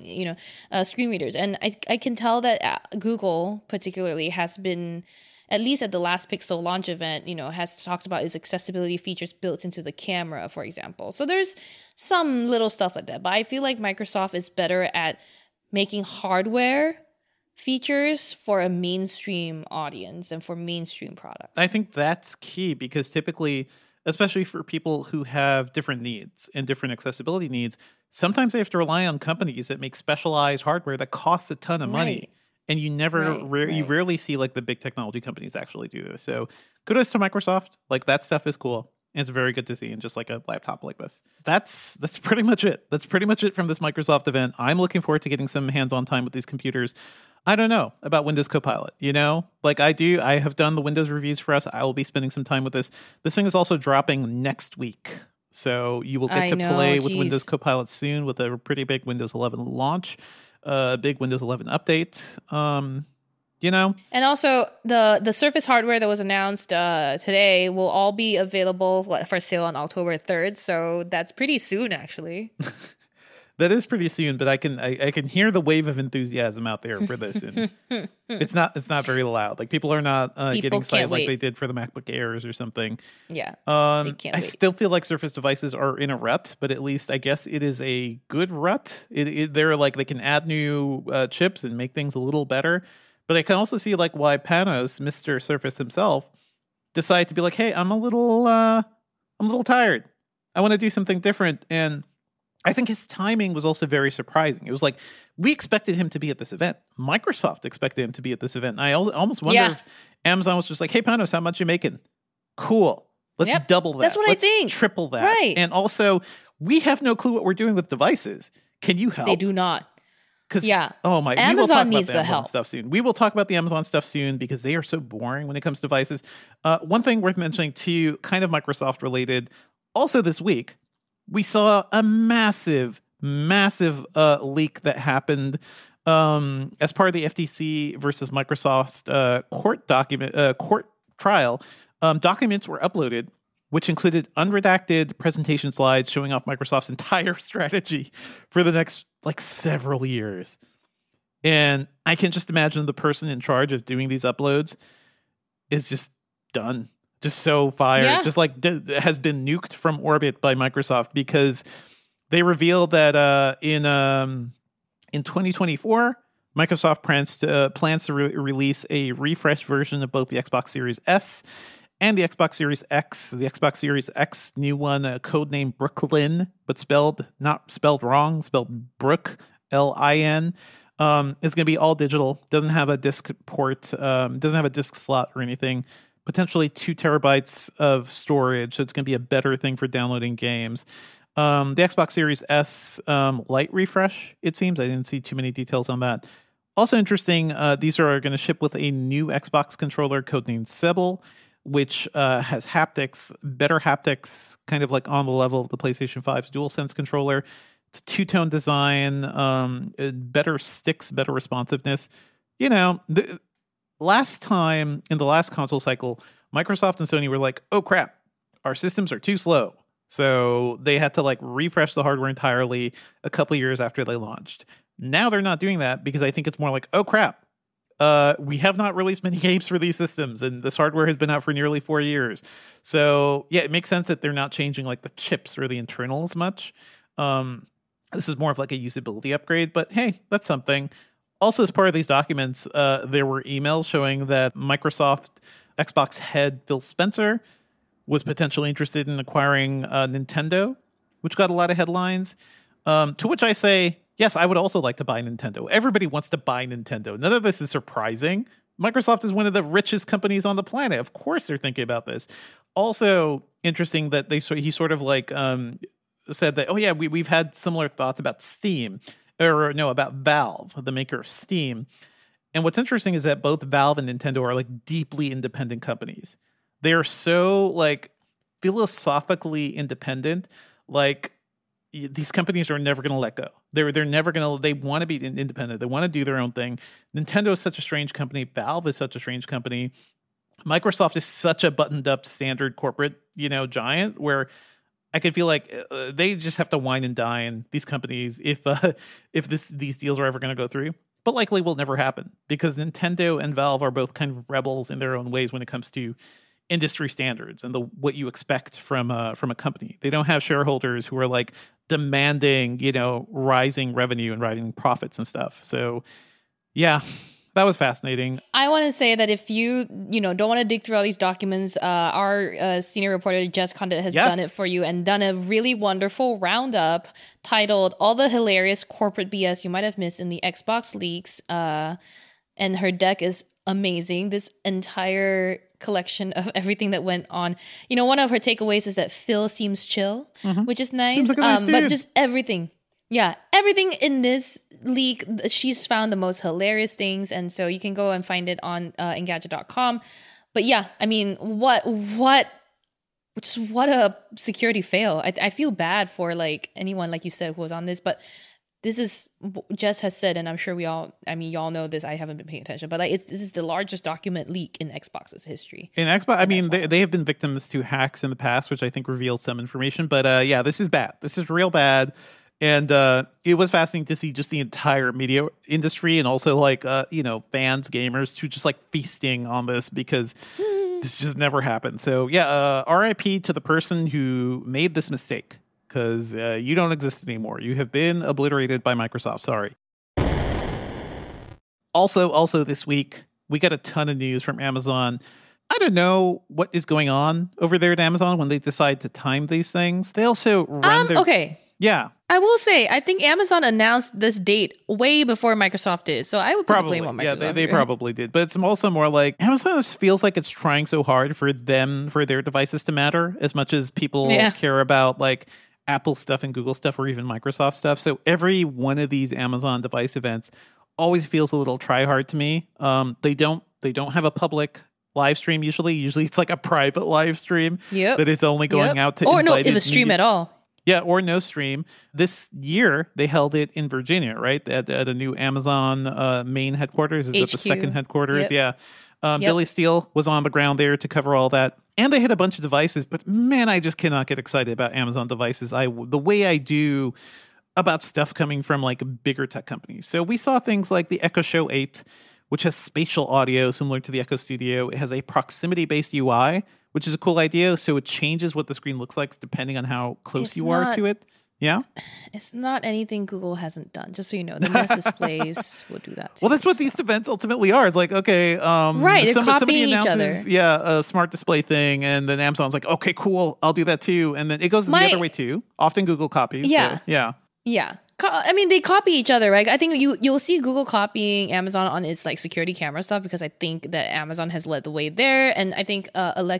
and screen readers. And I can tell that Google particularly has been, at least at the last Pixel launch event, has talked about its accessibility features built into the camera, for example. So there's some little stuff like that. But I feel like Microsoft is better at making hardware features for a mainstream audience and for mainstream products. I think that's key because typically, especially for people who have different needs and different accessibility needs, sometimes they have to rely on companies that make specialized hardware that costs a ton of money. And you you rarely see, like, the big technology companies actually do this. So kudos to Microsoft. Like, that stuff is cool. And it's very good to see in just, like, a laptop like this. That's pretty much it. That's pretty much it from this Microsoft event. I'm looking forward to getting some hands-on time with these computers. I don't know about Windows Copilot, Like, I have done the Windows reviews for us. I will be spending some time with this. This thing is also dropping next week. So you will get to play with Windows Copilot soon with a pretty big Windows 11 launch. Big Windows 11 update, And also, the Surface hardware that was announced today will all be available for sale on October 3rd. So that's pretty soon, actually. That is pretty soon, but I can hear the wave of enthusiasm out there for this, and it's not very loud. Like, people are not getting excited like they did for the MacBook Airs or something. Yeah, they can't wait. Still feel like Surface devices are in a rut, but at least I guess it is a good rut. They're like, they can add new chips and make things a little better, but I can also see, like, why Panos, Mr. Surface himself, decided to be like, hey, I'm a little tired. I want to do something different. And I think his timing was also very surprising. It was like, we expected him to be at this event. Microsoft expected him to be at this event. And I almost wonder if Amazon was just like, hey, Panos, how much you making? Cool. Let's double that. That's what I think. Triple that. Right. And also, we have no clue what we're doing with devices. Can you help? They do not. Oh my! Amazon needs the help. Stuff soon. We will talk about the Amazon stuff soon because they are so boring when it comes to devices. One thing worth mentioning too, kind of Microsoft related, also this week, we saw a massive leak that happened as part of the FTC versus Microsoft's court trial. Documents were uploaded, which included unredacted presentation slides showing off Microsoft's entire strategy for the next, like, several years. And I can just imagine the person in charge of doing these uploads is just done. Just so fired, just like has been nuked from orbit by Microsoft, because they revealed that in 2024, Microsoft plans to release a refreshed version of both the Xbox Series S and the Xbox Series X. The Xbox Series X, new one, codename Brooklyn, but not spelled wrong, spelled Brook, Lin. It's going to be all digital. Doesn't have a disc port. Doesn't have a disc slot or anything. Potentially 2 terabytes of storage. So it's going to be a better thing for downloading games. The Xbox Series S light refresh, it seems. I didn't see too many details on that. Also interesting, these are going to ship with a new Xbox controller codenamed Sebel, which has haptics, better haptics, kind of like on the level of the PlayStation 5's DualSense controller. It's a 2-tone design, better sticks, better responsiveness. You know, the last time in the last console cycle, Microsoft and Sony were like, oh crap, our systems are too slow. So they had to like refresh the hardware entirely a couple years after they launched. Now they're not doing that because I think it's more like, oh crap, we have not released many games for these systems, and this hardware has been out for nearly 4 years. So yeah, it makes sense that they're not changing like the chips or the internals much. This is more of like a usability upgrade, but hey, that's something. Also, as part of these documents, there were emails showing that Microsoft Xbox head Phil Spencer was potentially interested in acquiring Nintendo, which got a lot of headlines. To which I say, yes, I would also like to buy Nintendo. Everybody wants to buy Nintendo. None of this is surprising. Microsoft is one of the richest companies on the planet. Of course they're thinking about this. Also interesting that he sort of like said that, oh yeah, we've had similar thoughts about Steam, or no, about Valve, the maker of Steam. And what's interesting is that both Valve and Nintendo are like deeply independent companies. They are so like philosophically independent. Like these companies are never going to let go. They're never going to. They want to be independent. They want to do their own thing. Nintendo is such a strange company. Valve is such a strange company. Microsoft is such a buttoned up standard corporate, giant where I could feel like they just have to wine and dine these companies if these deals are ever going to go through. But likely will never happen because Nintendo and Valve are both kind of rebels in their own ways when it comes to industry standards and what you expect from a company. They don't have shareholders who are like demanding, rising revenue and rising profits and stuff. So yeah, that was fascinating. I want to say that if you don't want to dig through all these documents, our senior reporter Jess Condit has done it for you and done a really wonderful roundup titled "All the Hilarious Corporate BS You Might Have Missed in the Xbox Leaks." And her deck is amazing. This entire collection of everything that went on. One of her takeaways is that Phil seems chill, which is nice. But just everything. Yeah, everything in this leak, she's found the most hilarious things, and so you can go and find it on Engadget.com. But yeah, I mean, what a security fail. I feel bad for like anyone, like you said, who was on this, but this is, Jess has said, and I'm sure y'all know this, I haven't been paying attention, but like this is the largest document leak in Xbox's history. In Xbox, I mean, they have been victims to hacks in the past, which I think revealed some information, but yeah, this is bad. This is real bad. And it was fascinating to see just the entire media industry and also like, fans, gamers who just like feasting on this because this just never happened. So yeah, RIP to the person who made this mistake because you don't exist anymore. You have been obliterated by Microsoft. Sorry. Also this week, we got a ton of news from Amazon. I don't know what is going on over there at Amazon when they decide to time these things. They also run okay. Yeah. I will say, I think Amazon announced this date way before Microsoft did. So I would put the blame on Microsoft. Yeah, they probably did. But it's also more like Amazon feels like it's trying so hard for their devices to matter as much as people care about like Apple stuff and Google stuff or even Microsoft stuff. So every one of these Amazon device events always feels a little try hard to me. They don't have a public live stream usually. Usually it's like a private live stream that it's only going out to if a stream at all. Yeah, or no stream. This year, they held it in Virginia, right? At a new Amazon main headquarters. Is it the second headquarters? Yep. Yeah. Billy Steele was on the ground there to cover all that. And they had a bunch of devices. But man, I just cannot get excited about Amazon devices the way I do about stuff coming from like bigger tech companies. So we saw things like the Echo Show 8, which has spatial audio similar to the Echo Studio. It has a proximity-based UI, which is a cool idea. So it changes what the screen looks like depending on how close you are to it. Yeah. It's not anything Google hasn't done. Just so you know, the Nest displays will do that too. Well, that's what these events ultimately are. It's like, okay, right, they're copying each other. Yeah, a smart display thing, and then Amazon's like, okay, cool, I'll do that too. And then it goes the other way too. Often Google copies. Yeah. So, yeah. Yeah. I mean, they copy each other, right? I think you'll see Google copying Amazon on its like security camera stuff because I think that Amazon has led the way there. And I think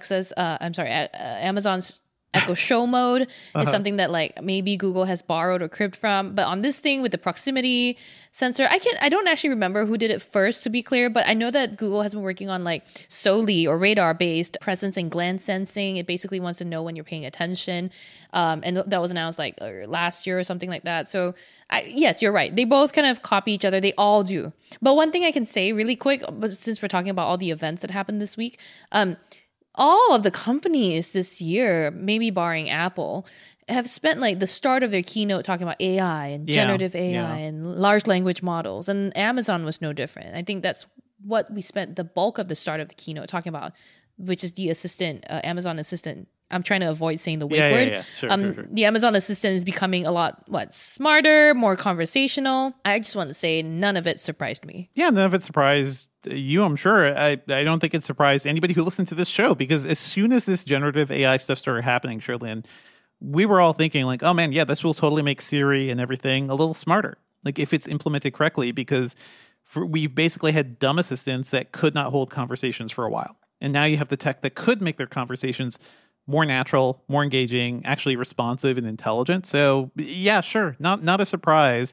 Amazon's Echo Show mode is something that like maybe Google has borrowed or cribbed from. But on this thing with the proximity sensor, I don't actually remember who did it first, to be clear, but I know that Google has been working on like SOLI or radar based presence and glance sensing. It basically wants to know when you're paying attention. And that was announced like last year or something like that. So yes, you're right. They both kind of copy each other. They all do. But one thing I can say really quick, since we're talking about all the events that happened this week, all of the companies this year, maybe barring Apple, have spent like the start of their keynote talking about AI and generative AI and large language models. And Amazon was no different. I think that's what we spent the bulk of the start of the keynote talking about, which is the assistant, Amazon Assistant. I'm trying to avoid saying the wake word. Yeah. Sure. The Amazon Assistant is becoming a lot smarter, more conversational. I just want to say none of it surprised me. Yeah, none of it surprised you, I'm sure. I don't think it surprised anybody who listened to this show, because as soon as this generative AI stuff started happening, Shirley, we were all thinking like, oh man, yeah, this will totally make Siri and everything a little smarter, like if it's implemented correctly, because we've basically had dumb assistants that could not hold conversations for a while. And now you have the tech that could make their conversations more natural, more engaging, actually responsive and intelligent. So yeah, sure. Not a surprise.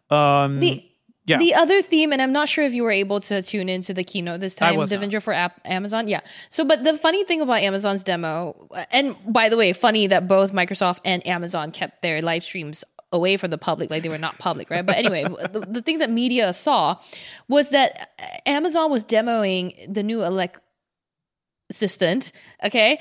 The other theme, and I'm not sure if you were able to tune into the keynote this time, Devendra, for Amazon. Yeah. So, but the funny thing about Amazon's demo, and by the way, funny that both Microsoft and Amazon kept their live streams away from the public, like they were not public, right? But anyway, the thing that media saw was that Amazon was demoing the new assistant. Okay.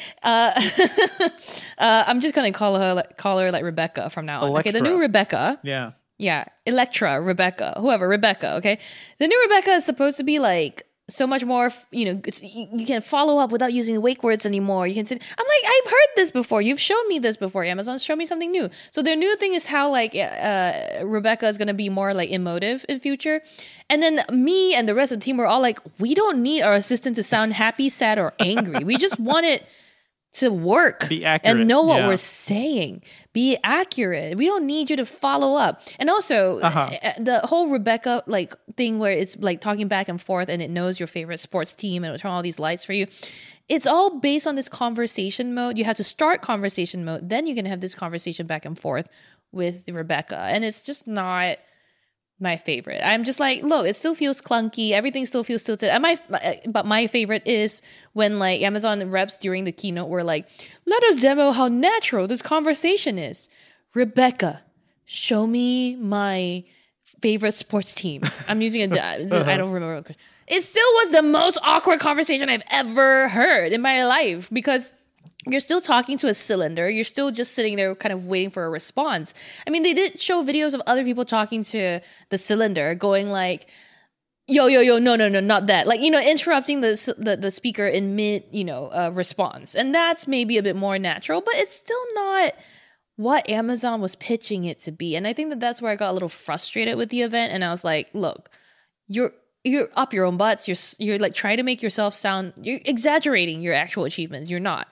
I'm just going to call her like Rebecca from now on. Electra. Okay. The new Rebecca. Yeah. Yeah, Electra, Rebecca, whoever, Rebecca, okay? The new Rebecca is supposed to be like so much more, you can follow up without using wake words anymore. You can say, I'm like, I've heard this before. You've shown me this before. Amazon's shown me something new. So their new thing is how like Rebecca is going to be more like emotive in future. And then me and the rest of the team were all like, we don't need our assistant to sound happy, sad, or angry. We just want it to work and know what we're saying. Be accurate. We don't need you to follow up. And also the whole Rebecca like thing where it's like talking back and forth and it knows your favorite sports team and it'll turn all these lights for you. It's all based on this conversation mode. You have to start conversation mode. Then you can have this conversation back and forth with Rebecca. And it's just not my favorite. I'm just like, look, it still feels clunky. Everything still feels tilted. But my favorite is when like Amazon reps during the keynote were like, let us demo how natural this conversation is. Rebecca, show me my favorite sports team. I'm using I don't remember. It still was the most awkward conversation I've ever heard in my life because you're still talking to a cylinder. You're still just sitting there kind of waiting for a response. I mean, they did show videos of other people talking to the cylinder going like, yo, no, not that. Like, interrupting the speaker in mid, response. And that's maybe a bit more natural, but it's still not what Amazon was pitching it to be. And I think that's where I got a little frustrated with the event. And I was like, look, you're up your own butts. You're like trying to make yourself sound, you're exaggerating your actual achievements. You're not.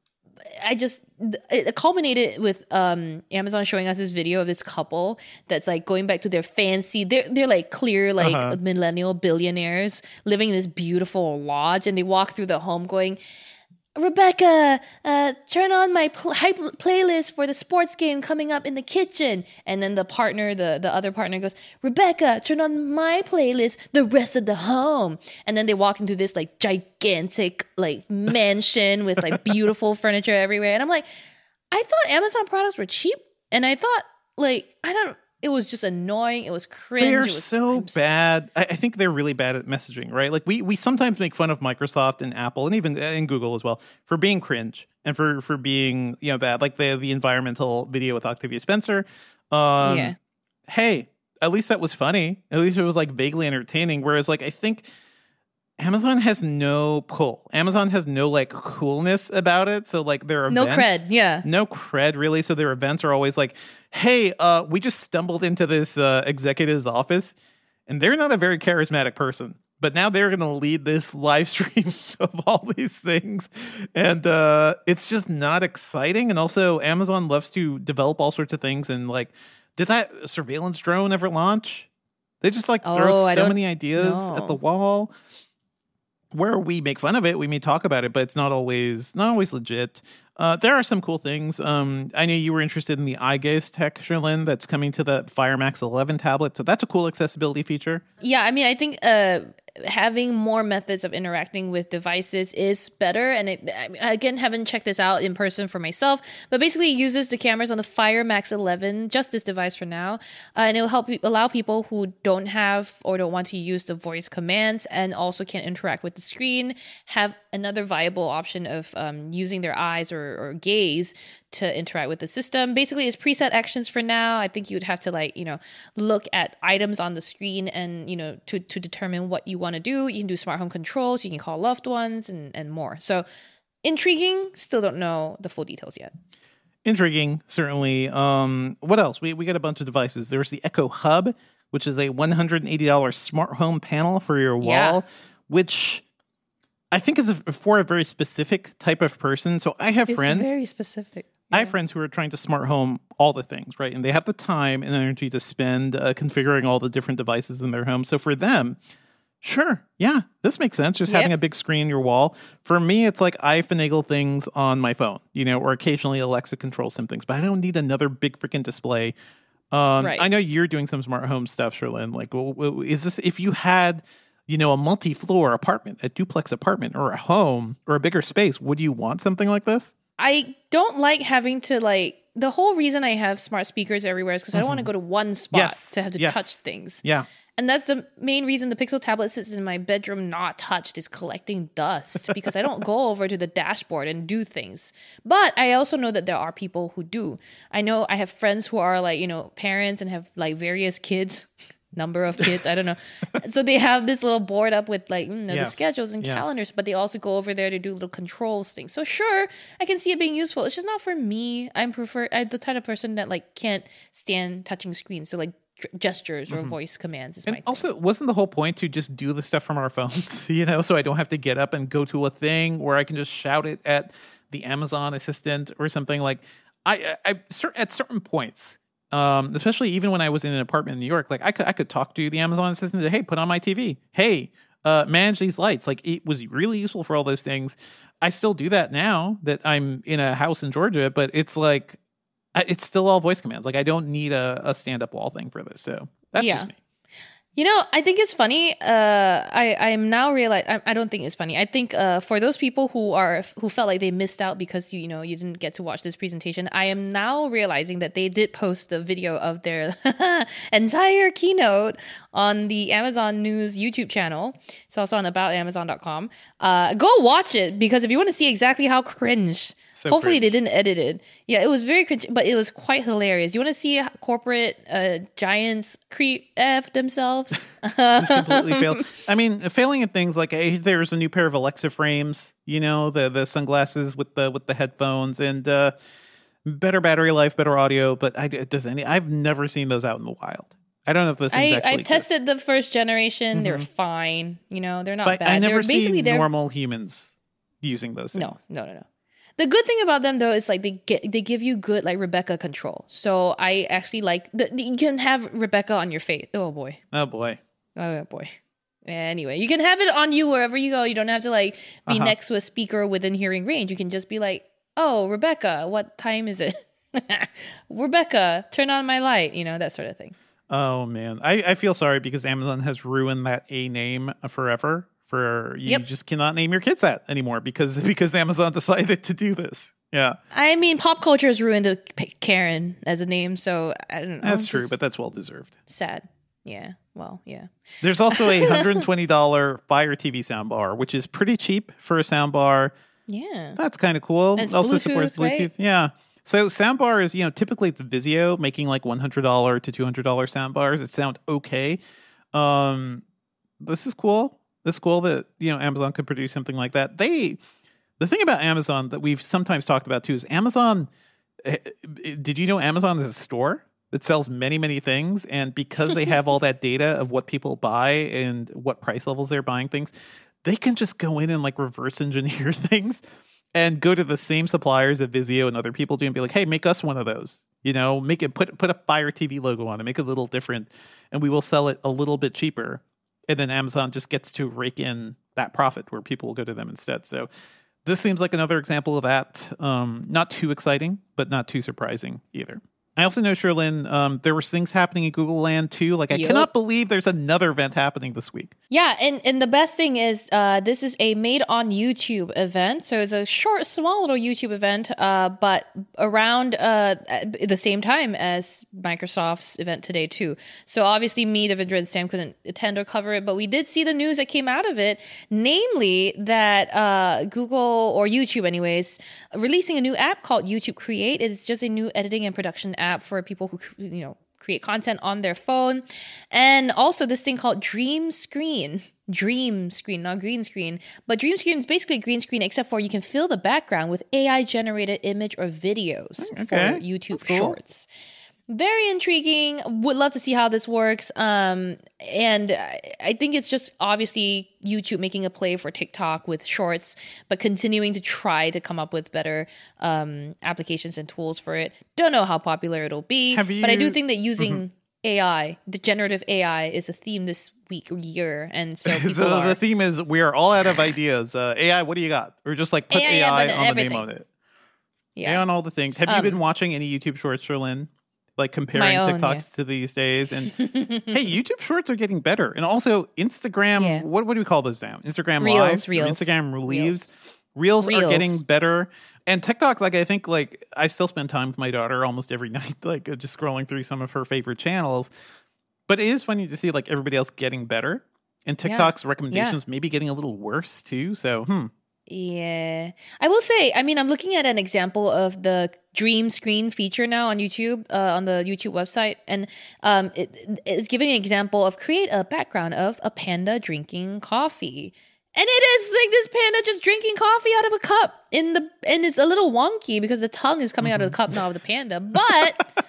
It culminated with Amazon showing us this video of this couple that's like going back to their fancy, they're like clear like millennial billionaires living in this beautiful lodge, and they walk through the home going, Rebecca, turn on my playlist for the sports game coming up in the kitchen. And then the other partner goes, Rebecca, turn on my playlist the rest of the home. And then they walk into this like gigantic like mansion with like beautiful furniture everywhere. And I'm like, I thought Amazon products were cheap. And I thought like, it was just annoying. It was cringe. They're so bad. I think they're really bad at messaging, right? Like we sometimes make fun of Microsoft and Apple and even and Google as well for being cringe and for being bad. Like the environmental video with Octavia Spencer. Hey, at least that was funny. At least it was like vaguely entertaining. Whereas like I think Amazon has no pull. Amazon has no like coolness about it. So like their events, no cred, yeah, no cred really. So their events are always like, hey, we just stumbled into this executive's office, and they're not a very charismatic person. But now they're going to lead this live stream of all these things. And it's just not exciting. And also, Amazon loves to develop all sorts of things. And like, did that surveillance drone ever launch? They just like throw so many ideas at the wall. Where we make fun of it, we may talk about it, but it's not always legit. There are some cool things. I know you were interested in the eye gaze tech, Cherlynn, that's coming to the Fire Max 11 tablet. So that's a cool accessibility feature. Yeah, I mean, I think having more methods of interacting with devices is better. And I again, haven't checked this out in person for myself, but basically it uses the cameras on the Fire Max 11, just this device for now. And it will allow people who don't have or don't want to use the voice commands and also can't interact with the screen, have another viable option of using their eyes or gaze to interact with the system. Basically, it's preset actions for now. I think you'd have to look at items on the screen and, to determine what you want to do. You can do smart home controls, you can call loved ones and more. So intriguing, still don't know the full details yet. Intriguing, certainly. What else? We got a bunch of devices. There's the Echo Hub, which is a $180 smart home panel for your wall, which I think is for a very specific type of person. So I have friends. It's very specific. I have friends who are trying to smart home all the things, right? And they have the time and energy to spend configuring all the different devices in their home. So for them, sure, yeah, this makes sense. Just having a big screen in your wall. For me, it's like I finagle things on my phone, or occasionally Alexa controls some things, but I don't need another big freaking display. Right. I know you're doing some smart home stuff, Cherlynn. Like, is this, if you had, a multi-floor apartment, a duplex apartment, or a home, or a bigger space, would you want something like this? I don't like having to the whole reason I have smart speakers everywhere is because I don't want to go to one spot to have to touch things. Yeah. And that's the main reason the Pixel tablet sits in my bedroom not touched, is collecting dust because I don't go over to the dashboard and do things. But I also know that there are people who do. I know I have friends who are parents and have various kids. Number of kids, I don't know. So they have this little board up with the schedules and calendars, but they also go over there to do little controls things. So sure, I can see it being useful. It's just not for me. I'm the type of person that can't stand touching screens. So gestures or voice commands is my thing. Also, wasn't the whole point to just do the stuff from our phones, so I don't have to get up and go to a thing where I can just shout it at the Amazon assistant or something. I at certain points, especially even when I was in an apartment in New York, I could talk to the Amazon assistant. Hey, put on my TV. Hey, manage these lights. It was really useful for all those things. I still do that now that I'm in a house in Georgia, but it's it's still all voice commands. I don't need a stand-up wall thing for this. So that's just me. I think it's funny. I'm now realizing. I don't think it's funny. I think for those people who felt like they missed out because you didn't get to watch this presentation, I am now realizing that they did post a video of their entire keynote on the Amazon News YouTube channel. It's also on aboutamazon.com. Go watch it, because if you want to see exactly how cringe. Hopefully they didn't edit it. Yeah, it was very cringe, but it was quite hilarious. You want to see corporate giants creep F themselves? Just completely failed. I mean, failing at things like, hey, there's a new pair of Alexa frames, the sunglasses with the headphones, and better battery life, better audio. But I've never seen those out in the wild. I don't know if this is actually I've tested the first generation. Mm-hmm. They're fine. They're not bad. I never see normal humans using those things. No. The good thing about them, though, is they give you good Rebecca control. So I actually you can have Rebecca on your face. Oh boy. Anyway, you can have it on you wherever you go. You don't have to be next to a speaker within hearing range. You can just be like, "Oh, Rebecca, what time is it? Rebecca, turn on my light." That sort of thing. Oh man, I feel sorry because Amazon has ruined that A name forever. You just cannot name your kids that anymore because Amazon decided to do this. Yeah. I mean, pop culture has ruined Karen as a name, so I don't know. That's true, but that's well deserved. Sad. Yeah. Well, yeah. There's also a $120 Fire TV soundbar, which is pretty cheap for a soundbar. Yeah. That's kind of cool. And also Bluetooth, supports Bluetooth. Right? Yeah. So soundbar is, typically it's Vizio making $100 to $200 soundbars. It sound okay. This is cool. It's cool that, Amazon could produce something like that. The thing about Amazon that we've sometimes talked about too is Amazon, Did you know Amazon is a store that sells many, many things? And because they have all that data of what people buy and what price levels they're buying things, they can just go in and like reverse engineer things and go to the same suppliers that Vizio and other people do and be like, hey, make us one of those. You know, make it put a Fire TV logo on it, make it a little different, and we will sell it a little bit cheaper. And then Amazon just gets to rake in that profit where people will go to them instead. So this seems like another example of that. Not too exciting, but not too surprising either. I also know, Cherlynn, there was things happening in Google Land too. Like, I cannot believe there's another event happening this week. Yeah, and the best thing is this is a made on YouTube event. So it's a short, small little YouTube event, but around the same time as Microsoft's event today too. So obviously me, Devindra, and Sam couldn't attend or cover it, but we did see the news that came out of it, namely that Google, or YouTube anyways, releasing a new app called YouTube Create. It's just a new editing and production app for people who, create content on their phone. And also this thing called Dream Screen, not green screen, but Dream Screen is basically a green screen, except for you can fill the background with AI generated image or videos for YouTube Shorts. Very intriguing. Would love to see how this works. And I think it's just obviously YouTube making a play for TikTok with Shorts, but continuing to try to come up with better applications and tools for it. Don't know how popular it'll be, but I do think that using AI, the generative AI, is a theme this week or year. And so the theme is we are all out of ideas. AI, what do you got? Or just like put AI on everything. The name of it. Yeah. AI on all the things. Have you been watching any YouTube Shorts, Cherlynn? Like comparing TikToks to these days, and hey, YouTube Shorts are getting better, and also Instagram. Yeah. What do we call those now? Instagram Lives, Instagram Reels are getting better, and TikTok. Like I think, like I still spend time with my daughter almost every night, like just scrolling through some of her favorite channels. But it is funny to see like everybody else getting better, and TikTok's recommendations maybe getting a little worse too. So, Yeah, I will say, I mean, I'm looking at an example of the Dream Screen feature now on YouTube, on the YouTube website. And it's giving an example of create a background of a panda drinking coffee. And it is like this panda just drinking coffee out of a cup and it's a little wonky because the tongue is coming out of the cup now of the panda, but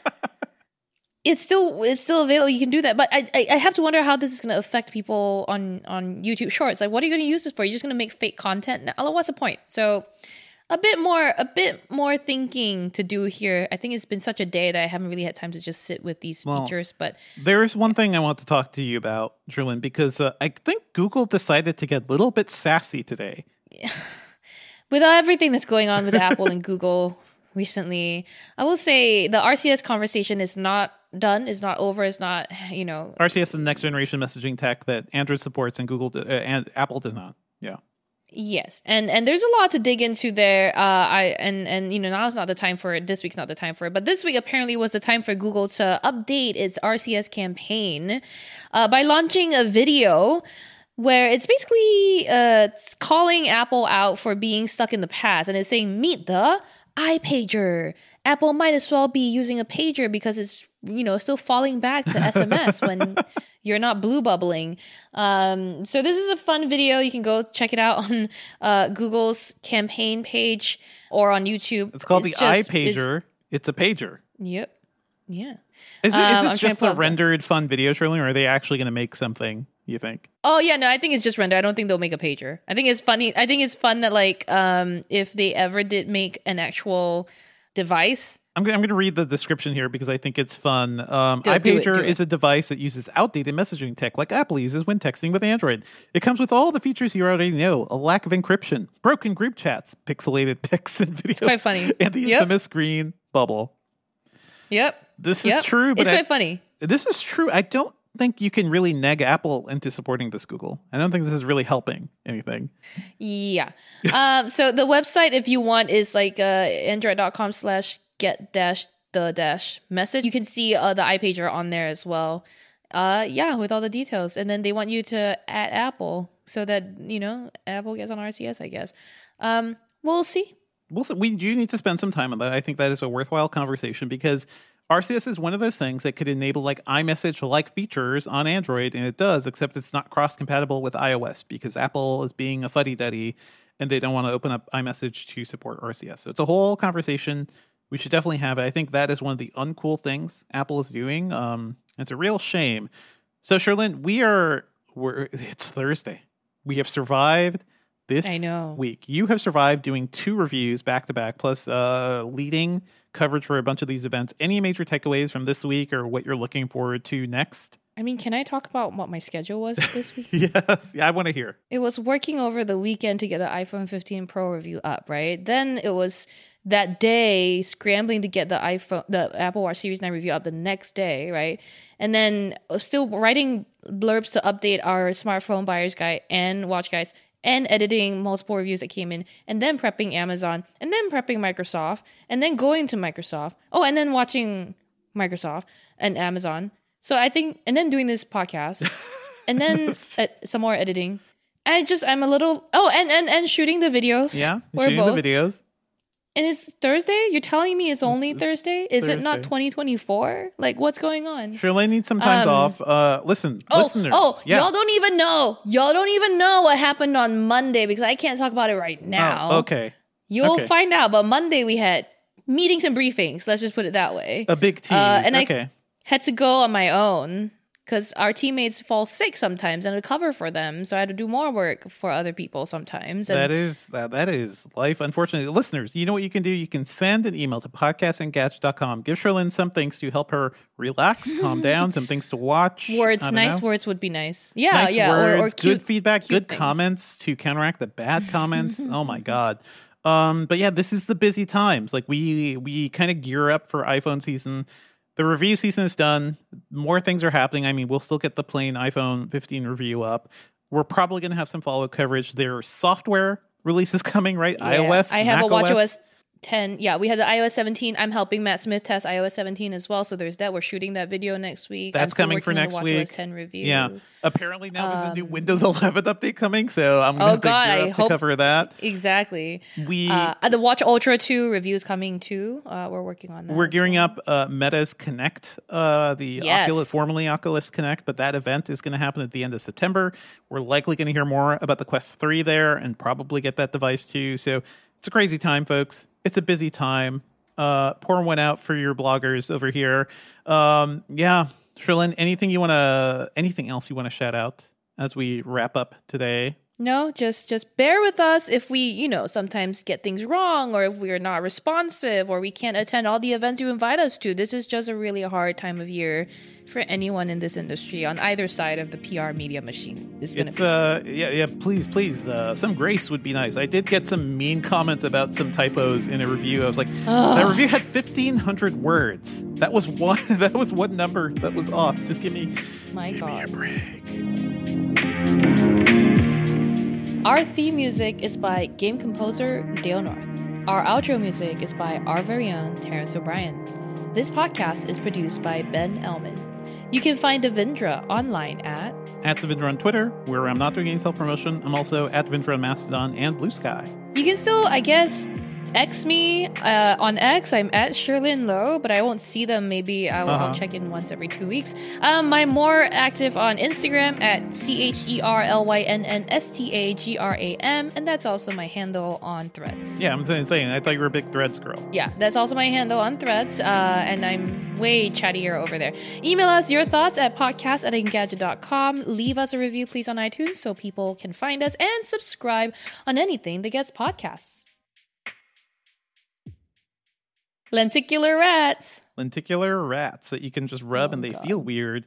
it's still available. You can do that. But I have to wonder how this is going to affect people on YouTube Shorts. Like, what are you going to use this for? You're just going to make fake content? Now, what's the point? So a bit more thinking to do here. I think it's been such a day that I haven't really had time to just sit with these features. But there is one thing I want to talk to you about, Cherlynn, because I think Google decided to get a little bit sassy today. With everything that's going on with Apple and Google recently, I will say the RCS conversation is not done, is not over, is not, RCS is the next generation messaging tech that Android supports and and Apple does not. Yeah. Yes, and there's a lot to dig into there. Now is not the time for it. This week's not the time for it. But this week apparently was the time for Google to update its RCS campaign by launching a video where it's basically calling Apple out for being stuck in the past, and it's saying meet the iPager. Apple might as well be using a pager because it's still falling back to SMS when you're not blue bubbling. So this is a fun video. You can go check it out on Google's campaign page or on YouTube. It's called the iPager. It's a pager. Yep. Yeah. Is this just a rendered fun video, Cherlynn, or are they actually going to make something, you think? Oh, yeah, no, I think it's just rendered. I don't think they'll make a pager. I think it's funny. I think it's fun that, like, if they ever did make an actual device. I'm going to read the description here because I think it's fun. iPager is a device that uses outdated messaging tech like Apple uses when texting with Android. It comes with all the features you already know: a lack of encryption, broken group chats, pixelated pics and videos. It's quite funny. And the infamous green bubble. Yep. This is true. But it's quite funny. This is true. I don't think you can really neg Apple into supporting this, Google. I don't think this is really helping anything. Yeah. So the website, if you want, is like android.com/get-the-message. You can see the iPager on there as well. With all the details. And then they want you to add Apple so that, Apple gets on RCS, I guess. We'll see. We do need to spend some time on that. I think that is a worthwhile conversation because RCS is one of those things that could enable like iMessage-like features on Android, and it does, except it's not cross-compatible with iOS because Apple is being a fuddy-duddy and they don't want to open up iMessage to support RCS. So it's a whole conversation We should definitely have it. I think that is one of the uncool things Apple is doing. It's a real shame. So, Sherlyn, it's Thursday. We have survived this week. You have survived doing 2 reviews back to back, plus leading coverage for a bunch of these events. Any major takeaways from this week or what you're looking forward to next? I mean, can I talk about what my schedule was this week? Yes. Yeah, I want to hear. It was working over the weekend to get the iPhone 15 Pro review up, right? Then it was that day scrambling to get the Apple Watch Series 9 review up the next day, right? And then still writing blurbs to update our smartphone buyer's guide and watch guides and editing multiple reviews that came in, and then prepping Amazon, and then prepping Microsoft, and then going to Microsoft. Oh, and then watching Microsoft and Amazon. So I think, and then doing this podcast, and then some more editing. And I'm a little, and shooting the videos. Yeah, shooting the videos. And it's Thursday? You're telling me it's only Thursday? Is it not 2024? Like, what's going on? Shirley needs some time off. Listeners. Yeah. Y'all don't even know. Y'all don't even know what happened on Monday because I can't talk about it right now. Oh, okay. You'll find out. But Monday we had meetings and briefings. Let's just put it that way. A big tease. I had to go on my own because our teammates fall sick sometimes and I cover for them. So I had to do more work for other people sometimes. And that is life. Unfortunately, listeners, you know what you can do? You can send an email to podcastandgadget.com. Give Sherlyn some things to help her relax, calm down, some things to watch. Nice words would be nice. Yeah, nice words, or cute, good feedback, good things. Comments to counteract the bad comments. Oh my God. But yeah, this is the busy times. Like we kind of gear up for iPhone season. The review season is done. More things are happening. I mean, we'll still get the plain iPhone 15 review up. We're probably going to have some follow-up coverage. There's software releases coming, right? Yeah. iOS, I have Mac a WatchOS 10. Yeah, we had the iOS 17. I'm helping Matt Smith test iOS 17 as well. So there's that. We're shooting that video next week. That's coming for next week. WatchOS 10 review. Yeah. Apparently now there's a new Windows 11 update coming. So I'm going to cover that. Exactly. The Watch Ultra 2 review is coming too. We're working on that. We're gearing up Meta's Connect, Oculus, formerly Oculus Connect, but that event is going to happen at the end of September. We're likely going to hear more about the Quest 3 there and probably get that device too. So it's a crazy time, folks. It's a busy time. Pour one out for your bloggers over here. Yeah, Sherlyn, anything else you want to shout out as we wrap up today? No, just bear with us if we, sometimes get things wrong or if we're not responsive or we can't attend all the events you invite us to. This is just a really hard time of year for anyone in this industry on either side of the PR media machine. Please, some grace would be nice. I did get some mean comments about some typos in a review. I was like, that review had 1,500 words. That was one number that was off. Just give me a break. Our theme music is by game composer Dale North. Our outro music is by our very own Terrence O'Brien. This podcast is produced by Ben Ellman. You can find Devindra online at Devindra on Twitter, where I'm not doing any self-promotion. I'm also at Devindra on Mastodon and Blue Sky. You can still, I guess, X me on X. I'm at Sherlyn Lowe, but I won't see them. Maybe I'll check in once every 2 weeks. I'm more active on Instagram at CherlynnStagram, and that's also my handle on Threads. Yeah, I'm saying, I thought you were a big Threads girl. Yeah, that's also my handle on Threads, and I'm way chattier over there. Email us your thoughts at podcast@engadget.com. Leave us a review, please, on iTunes so people can find us, and subscribe on anything that gets podcasts. Lenticular rats that you can just rub and they feel weird.